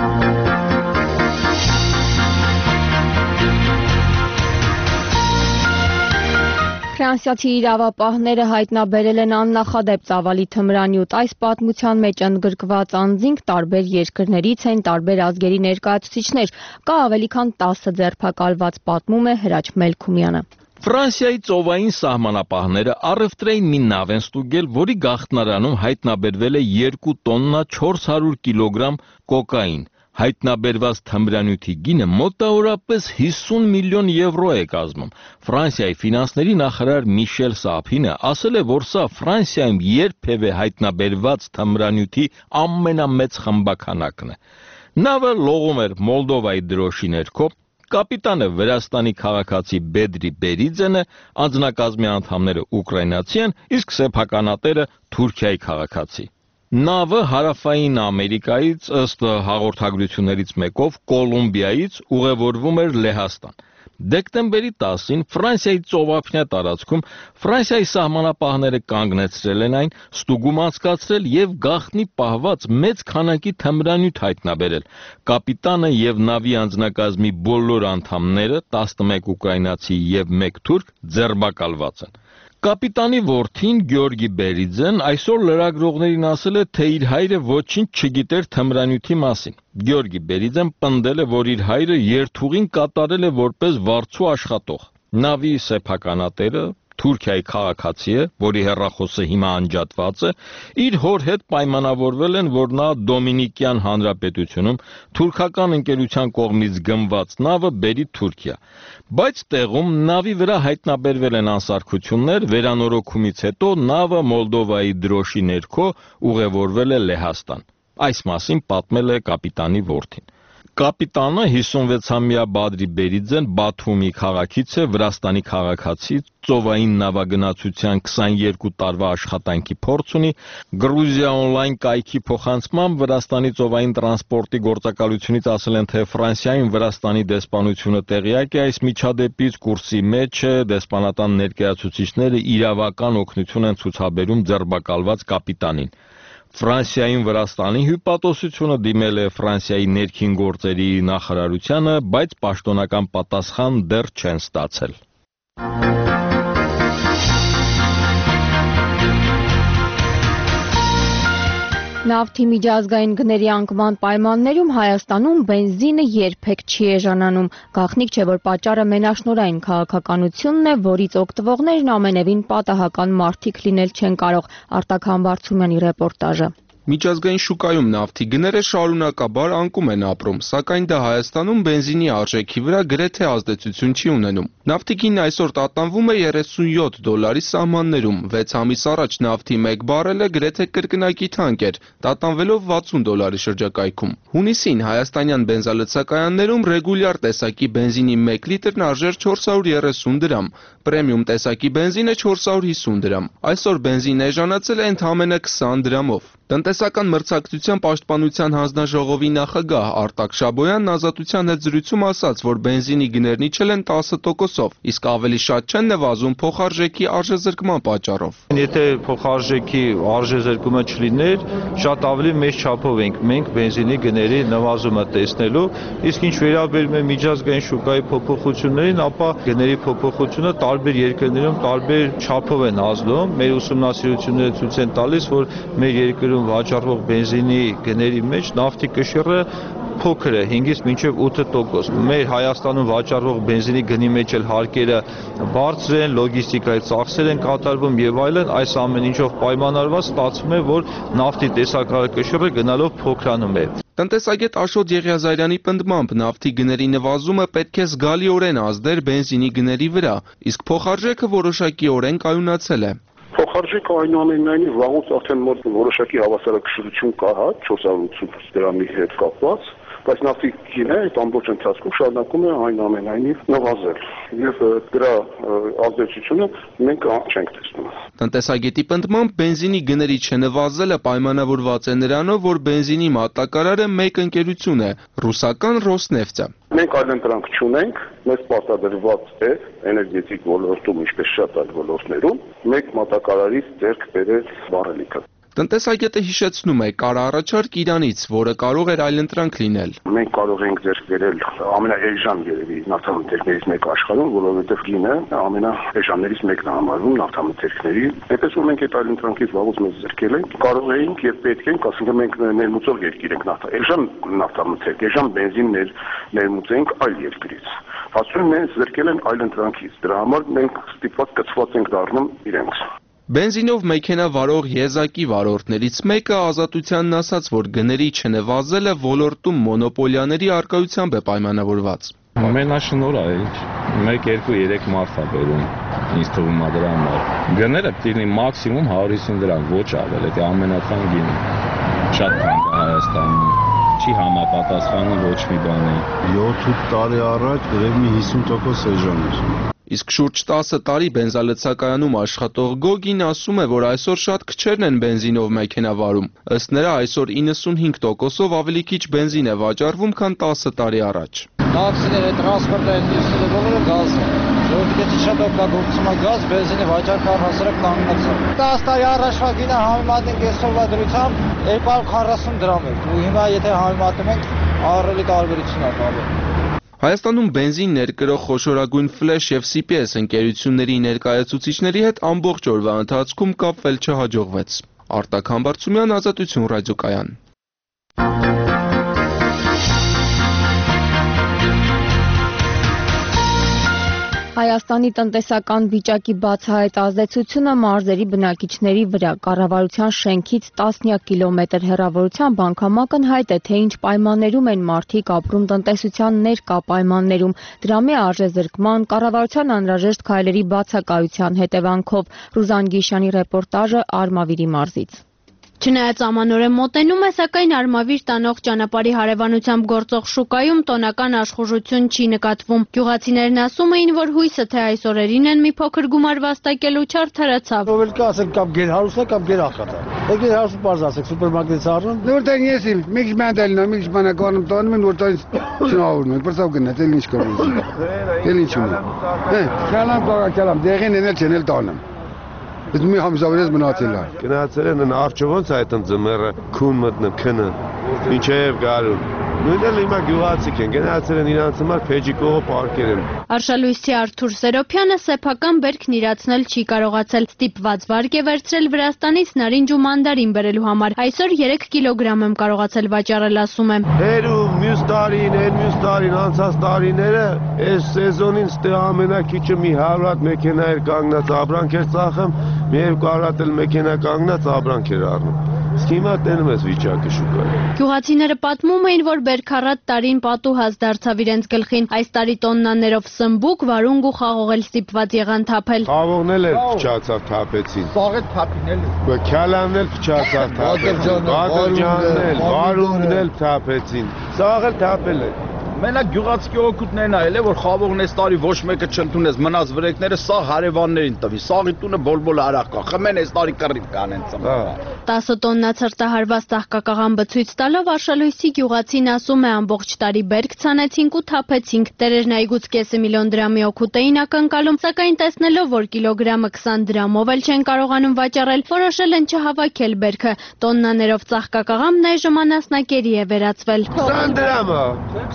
Ֆրանսիացի իրավապահները հայտնաբերել են աննախադեպ ծավալի թմրանյութ։ Այս պատմության մեջ ընդգրկված անձինք տարբեր երկրներից են, տարբեր ազգերի ներկայացուցիչներ։ Կա ավելի քան տասը ձերբակալված, պատմում է Հրաչ Մելքումյանը։ Ֆրանսիայի ծովային սահմանապահները առևտրային մի նավ են ստուգել, որի գաղտնարանում հայտնաբերվել է երկու տոննա չորս հարյուր կիլոգրամ կոկային։ Հայտնաբերված թմրանյութի գինը մոտավորապես հիսուն միլիոն եվրո է կազմում։ Ֆրանսիայի ֆինանսների նախարար Միշել Սափինը ասել է, որ սա Ֆրանսիայում երբևէ հայտնաբերված թմրանյութի ամենամեծ խմբաքանակն է։ Նավը լողում էր Մոլդովայի դրոշի ներքո։ Կապիտանը Վրաստանի քաղաքացի Բեդրի Բերիձեն է, անձնակազմի անդամները ուկրաինացի են, իսկ սեփականատերը Թուրքիայի քաղաքացի։ Նավը հարավային Ամերիկայից ըստ հաղորդագրություններից մեկով Կոլումբիայից ուղևորվում էր Լեհաստան։ Դեկտեմբերի տասին Ֆրանսիայի ծովափնյա տարածքում Ֆրանսիայի սահմանապահները կանգնեցրել են այն, ստուգում անցկացրել եւ գաղտնի պահված մեծ քանակի թմրանյութ հայտնաբերել։ Կապիտանը եւ նավի անձնակազմի բոլոր անդամները, տասնմեկ ուկրաինացի եւ մեկ թուրք, ձերբակալված են։ Կապիտանի որդին Գյորգի Բերիձեն այսօր լրագրողներին ասել է, թե իր հայրը ոչինչ չգիտեր թմրանյութի մասին։ Գյորգի Բերիձեն պնդել է, որ իր հայրը երթուղին կատարել է որպես վարձու աշխատող։ Նավի սեփականատերը Թուրքիայի քաղաքացի է, որի հեռախոսը հիմա անջատված է, իր հոր հետ պայմանավորվել են, որ նա Դոմինիկյան Հանրապետությունում թուրքական ընկերության կողմից գնված նավը բերի Թուրքիա։ Բայց տեղում նավի վրա հայտնաբերվել են անսարքություններ, վերանորոգումից հետո նավը Մոլդովայի դրոշի ներքո ուղևորվել է Լեհաստան։ Այս մասին պատմել է կապիտանի որդին։ Կապիտանը հիսունվեցամյա Բադրի Բերիձեն Բաթումի քաղաքից է, Վրաստանի քաղաքացի, ծովային նավագնացության քսաներկու տարվա աշխատանքի փորձ ունի։ Գրուզիա օնլայն կայքի փոխանցմամբ Վրաստանի ծովային տրանսպորտի գործակալությունից ասել են, թե Ֆրանսիայում Վրաստանի դեսպանությունը տեղյակ է այս միջադեպից, կուրսի մեջ է, դեսպանատան ներկայացուցիչները իրավական օգնություն են ցուցաբերում ձերբակալված կապիտանին։ Ֆրանսիայում Վրաստանի հյուպատոսությունը դիմել է Ֆրանսիայի ներքին գործերի նախարարությանը, բայց պաշտոնական պատասխան դեռ չեն ստացել։ Նավթի միջազգային գների անկման պայմաններում Հայաստանում բենզինը երբեք չի էժանանում։ Գաղտնիք չէ, որ պատճառը մենաշնորհային քաղաքականությունն է, որից օգտվողներն ամենևին պատահական մարդիկ լինել չեն կարող։ Արտակ Համբարձումյանի ռեպորտաժը։ Միջազգային շուկայում նավթի գները շարունակաբար անկում են ապրում, սակայն դա Հայաստանում բենզինի արժեքի վրա գրեթե ազդեցություն չի ունենում։ Նավթի գինն այսօր տատանվում է երեսունյոթ դոլարի սահմաններում, վեց ամիս առաջ նավթի մեկ բարելը գրեթե կրկնակի թանկ էր, տատանվելով վաթսուն դոլարի շրջակայքում։ Հունիսին հայաստանյան բենզալցակայաններում ռեգուլյար տեսակի բենզինի մեկ լիտրն արժեր չորս հարյուր երեսուն դրամ, պրեմիում տեսակի բենզինը չորս հարյուր հիսուն դրամ։ Այսօր բենզինը էժանացել է ընդամենը քսան դրամով։ Տնտեսական մրցակցության պաշտպանության հանձնաժողովի նախագահ Արտակ Շաբոյանն Ազատության հետ զրույցում ասաց, որ բենզինի գներն իջել են տասը տոկոսով, իսկ ավելի շատ չեն նվազում փոխարժեքի արժեզրկման պատճառով։ Եթե փոխարժեքի արժեզրկումը չլիներ, շատ ավելի մեծ չափով ենք մենք բենզինի գների նվազումը տեսնելու, իսկ ինչ վերաբերում է միջազգային շուկայի փոփոխություններին, ապա գների փոփոխությունը տարբեր երկրներում տարբեր չափով են ազդում։ Մեր ուսումնասիրությունները ցույց են տալիս, որ մեր երկրում վաճառվող բենզինի գների մեջ նավթի կշիռը փոքր է, հինգից մինչև ութ տոկոս։ Մեր Հայաստանում վաճառվող բենզինի գնի մեջ էլ հարկերը բարձր են, լոգիստիկայի ծախսեր են կատարվում եւ այլն, այս ամեն ինչով պայմանավորված ստացվում է, որ նավթի տեսակարար կշիռը գնալով փոքրանում է։ Տնտեսագետ Աշոտ Եղիազարյանի պնդմամբ նավթի գների նվազումը պետք է զգալիորեն ազդեր բենզինի գների վրա, իսկ փոխարժեքը որոշակիորեն կայունացել է։ Փոխարժեքը այնուամենայնիվ վաղուց արդեն մոտ որոշակի հավասարակշռություն կա, հա, չորս հարյուր ութսուն դրամի հետ կապված, բայց նավթի գինը այդ ամբողջ ընթացքում շարունակում է այնուամենայնիվ նվազել եւ դրա ազդեցությունը մենք չենք տեսնում։ Տնտեսագետի պնդմամբ բենզինի գների չնվազելը պայմանավորված է նրանով, որ բենզինի մատակարարը մեկ ընկերություն է՝ ռուսական Ռոսնեֆտը։ Մենք այլ ընտրանք չունենք, մեզ պարտադրված է էներգետիկ ոլորտում, ինչպես շատ այլ ոլորտներում, մեկ մատակարարից ձեռք բերել վառելիքը։ Տնտեսագետը հիշեցնում է կար առաջարկ Իրանից, որը կարող էր այլընտրանք լինել։ Մենք կարող ենք ձեռք բերել ամենաէժան երևի նավթամթերքներից մեկը աշխարհում, որովհետև գինը ամենաէժաններից մեկն է համարվում նավթամթերքների։ Այնպես որ մենք այդ այլընտրանքից վաղուց մեզ ձեռքել ենք, կարող էինք եւ պետք ենք, ասենք մենք ներմուծող երկիր ենք նավթ, էժան նավթամթերք, էժան բենզին ներմուծենք այլ երկրից։ Ասում մենք ձեռքել են այլընտրանքից։ Դրա համար մենք ստիպված կցված ենք դառնում իրենց։ Բենզինով մեքենա վարող եզակի վարորդներից մեկը Ազատությանն ասաց, որ գների չնվազելը ոլորտում մոնոպոլիաների առկայությամբ է պայմանավորված։ Ամենաշնորհը մեկ, երկու, երեք մարդ է բերում, ինձ թվում է դրա համար։ Գները պիտի լինի մաքսիմում հարյուր հիսուն դրամ, ոչ ավել, դա ամենաթանկ գինը։ Շատ թանկ է Հայաստանում, չի համապատասխանում ոչ մի բանի։ յոթ տարի առաջ գրեթե մի հիսուն տոկոս էժան էր։ Իսկ շուրջ տասը տարի բենզալցակայանում աշխատող Գոգին ասում է, որ այսօր շատ քչերն են բենզինով մեքենա վարում։ Ըստ նրա այսօր իննսունհինգ տոկոսով ավելի քիչ բենզին է վաճառվում, քան տասը տարի առաջ։ Տաքսիները, տրանսպորտային դիզելը բոլորը գազ է։ Ժողովուրդը շատ օգտագործում է գազ, բենզինը վաճառքան հասարակ կանգնած է։ տասը տարի առաջվա գինը համեմատենք այսօրվա դրությամբ երկու հարյուր քառասուն դրամ է։ Ու հիմա եթե համեմատում ենք, ահռելի տարբերություն է կապել։ Հայաստանում բենզին ներկրող խոշորագույն Ֆլեշ եւ Սի Պի Էս ընկերությունների ներկայացուցիչների հետ ամբողջ օրվա ընթացքում կապվել չհաջողվեց։ Արտակ Համբարձումյան, Ազատություն ռադիոկայան։ Հայաստանի տնտեսական վիճակի բացահայտ ազդեցությունը մարզերի բնակիչների վրա կառավարության շենքից տասնյակ կիլոմետր հեռավորությամբ անգամ ակնհայտ է, թե ինչ պայմաններում են մարդիկ ապրում տնտեսության ներկա պայմաններում, դրամի արժեզրկման, կառավարության անհրաժեշտ քայլերի բացակայության հետևանքով։ Ռուզան Գիշյանի ռեպորտաժը Արմավիրի մարզից։ Չնայած ամանորը մոտենում է, սակայն Արմավիր տանող ճանապարհի հարևանությամբ գործող շուկայում տոնական աշխուժություն չի նկատվում։ Գյուղացիներն ասում էին, որ հույսը թե այս օրերին են մի փոքր գումար վաստակելու չարդարացավ։ Ով էլ կասել կամ գերհարուստ է կամ գերախատ է։ Դե գերհարուստ բարձ ասեք սուպերմարկետից առնում։ Նորտեն ես իմ մի քիչ մանդելն եմ, մի քիչ բանականում տանում են, որտեղ շնորհում են, բրծավ գնաց, էլ ինչ կորուզ։ Էլ ինչ ունի։ Հե, քալամ կողակալամ, դեղին էնել չենել տանեմ։ Դու մի համզավերես մնացել է։ Գնացել են արջովոնց այդ ընձմերը քուն մտնը քնը։ Ինչեև գարուն։ Նույնն հիմա գյուղացիք են, գնացել են իրանց համար փեջի կողը պարկել են։ Արշալույսի Արթուր Սերոփյանը սեփական բերքն իրացնել չի կարողացել։ Ստիպված վարկ է վերցրել Վրաստանից նարինջ ու մանդարին բերելու համար։ Այսօր երեք կիլոգրամ եմ կարողացել վաճառել, ասում եմ։ Հերու մյուս տարին, հեր մյուս տարին, անցած տարիները այս սեզոնին ստե ամենակիչը մի հարյուր հատ մեքենա էր կանգնած, ապրանք էր ծախում, մի երկու հարյուր էլ մեքենա կանգնած ապրանք էր առնում։ Իսկ հիմա տենում ես վիճակը շուկայում։ Գյուղացիները պատմում էին, որ բերքառատ տարին պատուհաս դարձավ իրենց գլխին։ Այս տարի տոննաներով սմբուկ, վարունգ ու խաղող էլ ստիպված եղան թափել։ Խաղողն էլ փչացավ թափեցին։ Սաղետ թափին էլ։ Քալանն էլ փչացավ թափեցին։ Բادرջանն էլ, վարունգն էլ թափեցին։ Սաղ էլ թափել է։ Մենակ գյուղացի օգուտներն այլ է, որ խաղողն այս տարի ոչ մեկը չընդունեց, մնաց վրեկները սա հարևաններին տվի, սաղի տունը բոլբոլ արախ կա, խմեն այս տարի կռիվ կանեն ծմբա։ տասը տոննա ցրտահարված ծաղկակաղամբը ցույց տալով Արշալույսի գյուղացին ասում է ամբողջ տարի բերք ցանեցինք ու թափեցինք։ Տերերն այգուց կեսը միլիոն դրամի օգուտ էին ակնկալում, սակայն տեսնելով, որ կիլոգրամը քսան դրամով էլ չեն կարողանում վաճառել, որոշել են չհավաքել բերքը։ Տոննաներով ծաղկակաղամբն այժմ անասնակերի է վերածվել։ քսան դրամը,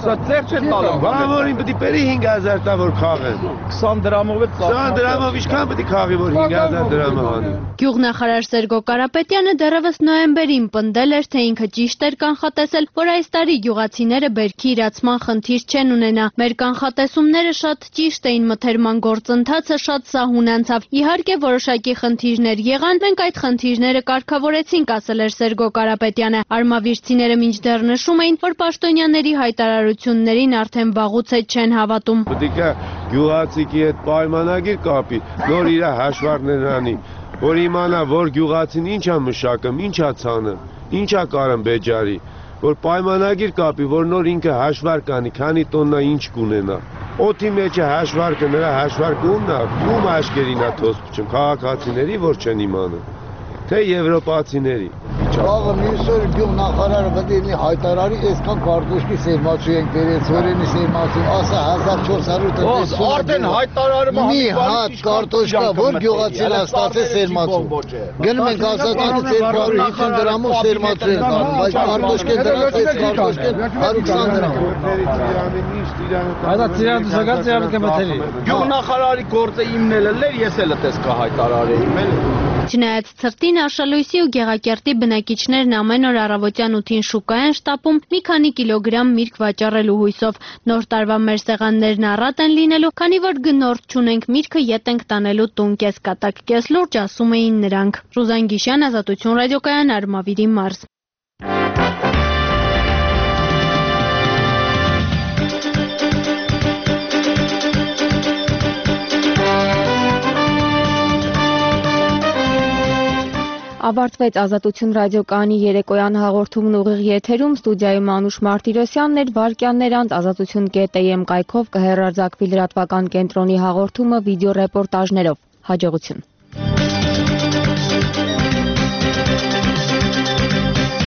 չեն տալում, բանավորին պետք է բերի հինգ հազար տա որ քաղեն։ քսան դրամով է ծախսում։ քսան դրամով ինչքան պետք է քաղի որ հինգ հազար դրամ անի։ Գյուղնախարար Սերգո Կարապետյանը դեռևս նոյեմբերին պնդել էր, թե ինքը ճիշտ էր կանխատեսել, որ այս տարի գյուղացիները բերքի իրացման խնդիր չեն ունենա։ Մեր կանխատեսումները շատ ճիշտ էին, մթերման գործընթացը շատ սահուն անցավ։ Իհարկե որոշակի խնդիրներ եղան, մենք այդ խնդիրները կարգավորեցինք, ասել էր Սերգո Կարապետյանը։ Արմավիրցիները մինչդեռ նշում էին, որ պաշտոնյաների հայտարարություններին արդեն վաղուց է չեն հավատում։ Պետք է գյուղացիքի հետ պայմանագիր կապի, նոր իր հաշվարկներն անի, որ իմանա, որ գյուղացին ինչ է մշակում, ինչ է ցանում, ինչ է կարում բեջարի, որ պայմանագիր կապի, որ նոր ինքը հաշվարկ անի, քանի տոննա ինչ կունենա։ Օդի մեջ է հաշվարկը, նրա հաշվարկը ումն է, ում աշկերին է թոս փչում, քաղաքացիների, որ չեն իմանում, թե եվրոպացիների։ Աղը մյուսօր գյուղ նախարարը պետք է լինի հայտարարի, այսքան կարտոշկի սերմացու ենք բերեց, որենի սերմացու, ասա հազար չորս հարյուր տնտեսություն։ Արդեն հայտարարը մի հատ կարտոշկա, որ գյուղացին է ստացել սերմացու։ Գնում ենք ասածանից երկու հարյուր հիսուն դրամով սերմացու են կանում, բայց կարտոշկեն դրած այս կարտոշկեն հարյուր քսան դրամ։ Այդ ծիրան դուսակած է կմթելի։ Գյուղ նախարարի գործը իմնել էր, ես էլ էս կա հայտարարեի, էլի։ Չնայած ցրտին Արշալույսի ու Գեղակերտի բնակիչներն ամեն օր առավոտյան ութին շուկա են շտապում մի քանի կիլոգրամ միրգ վաճառելու հույսով։ Նոր տարվա մեր սեղաններն առատ են լինելու, քանի որ գնորդ չունենք, միրգը ետ ենք տանելու տուն կես կատակ կես լուրջ, ասում էին նրանք։ Ռուզան Գիշյան, Ազատություն ռադիոկայան, Արմավիրի մարզ։ Ավարտվեց Ազատություն ռադիոկայանի երեկոյան հաղորդումն ուղիղ եթերում, ստուդիայում Անուշ Մարտիրոսյանն էր, վայրկյաններ անց ազատություն կետ է եմ կայքով կհեռարձակվի լրատվական կենտրոնի հաղորդումը վիդեո ռեպորտաժներով։ Հաջողություն։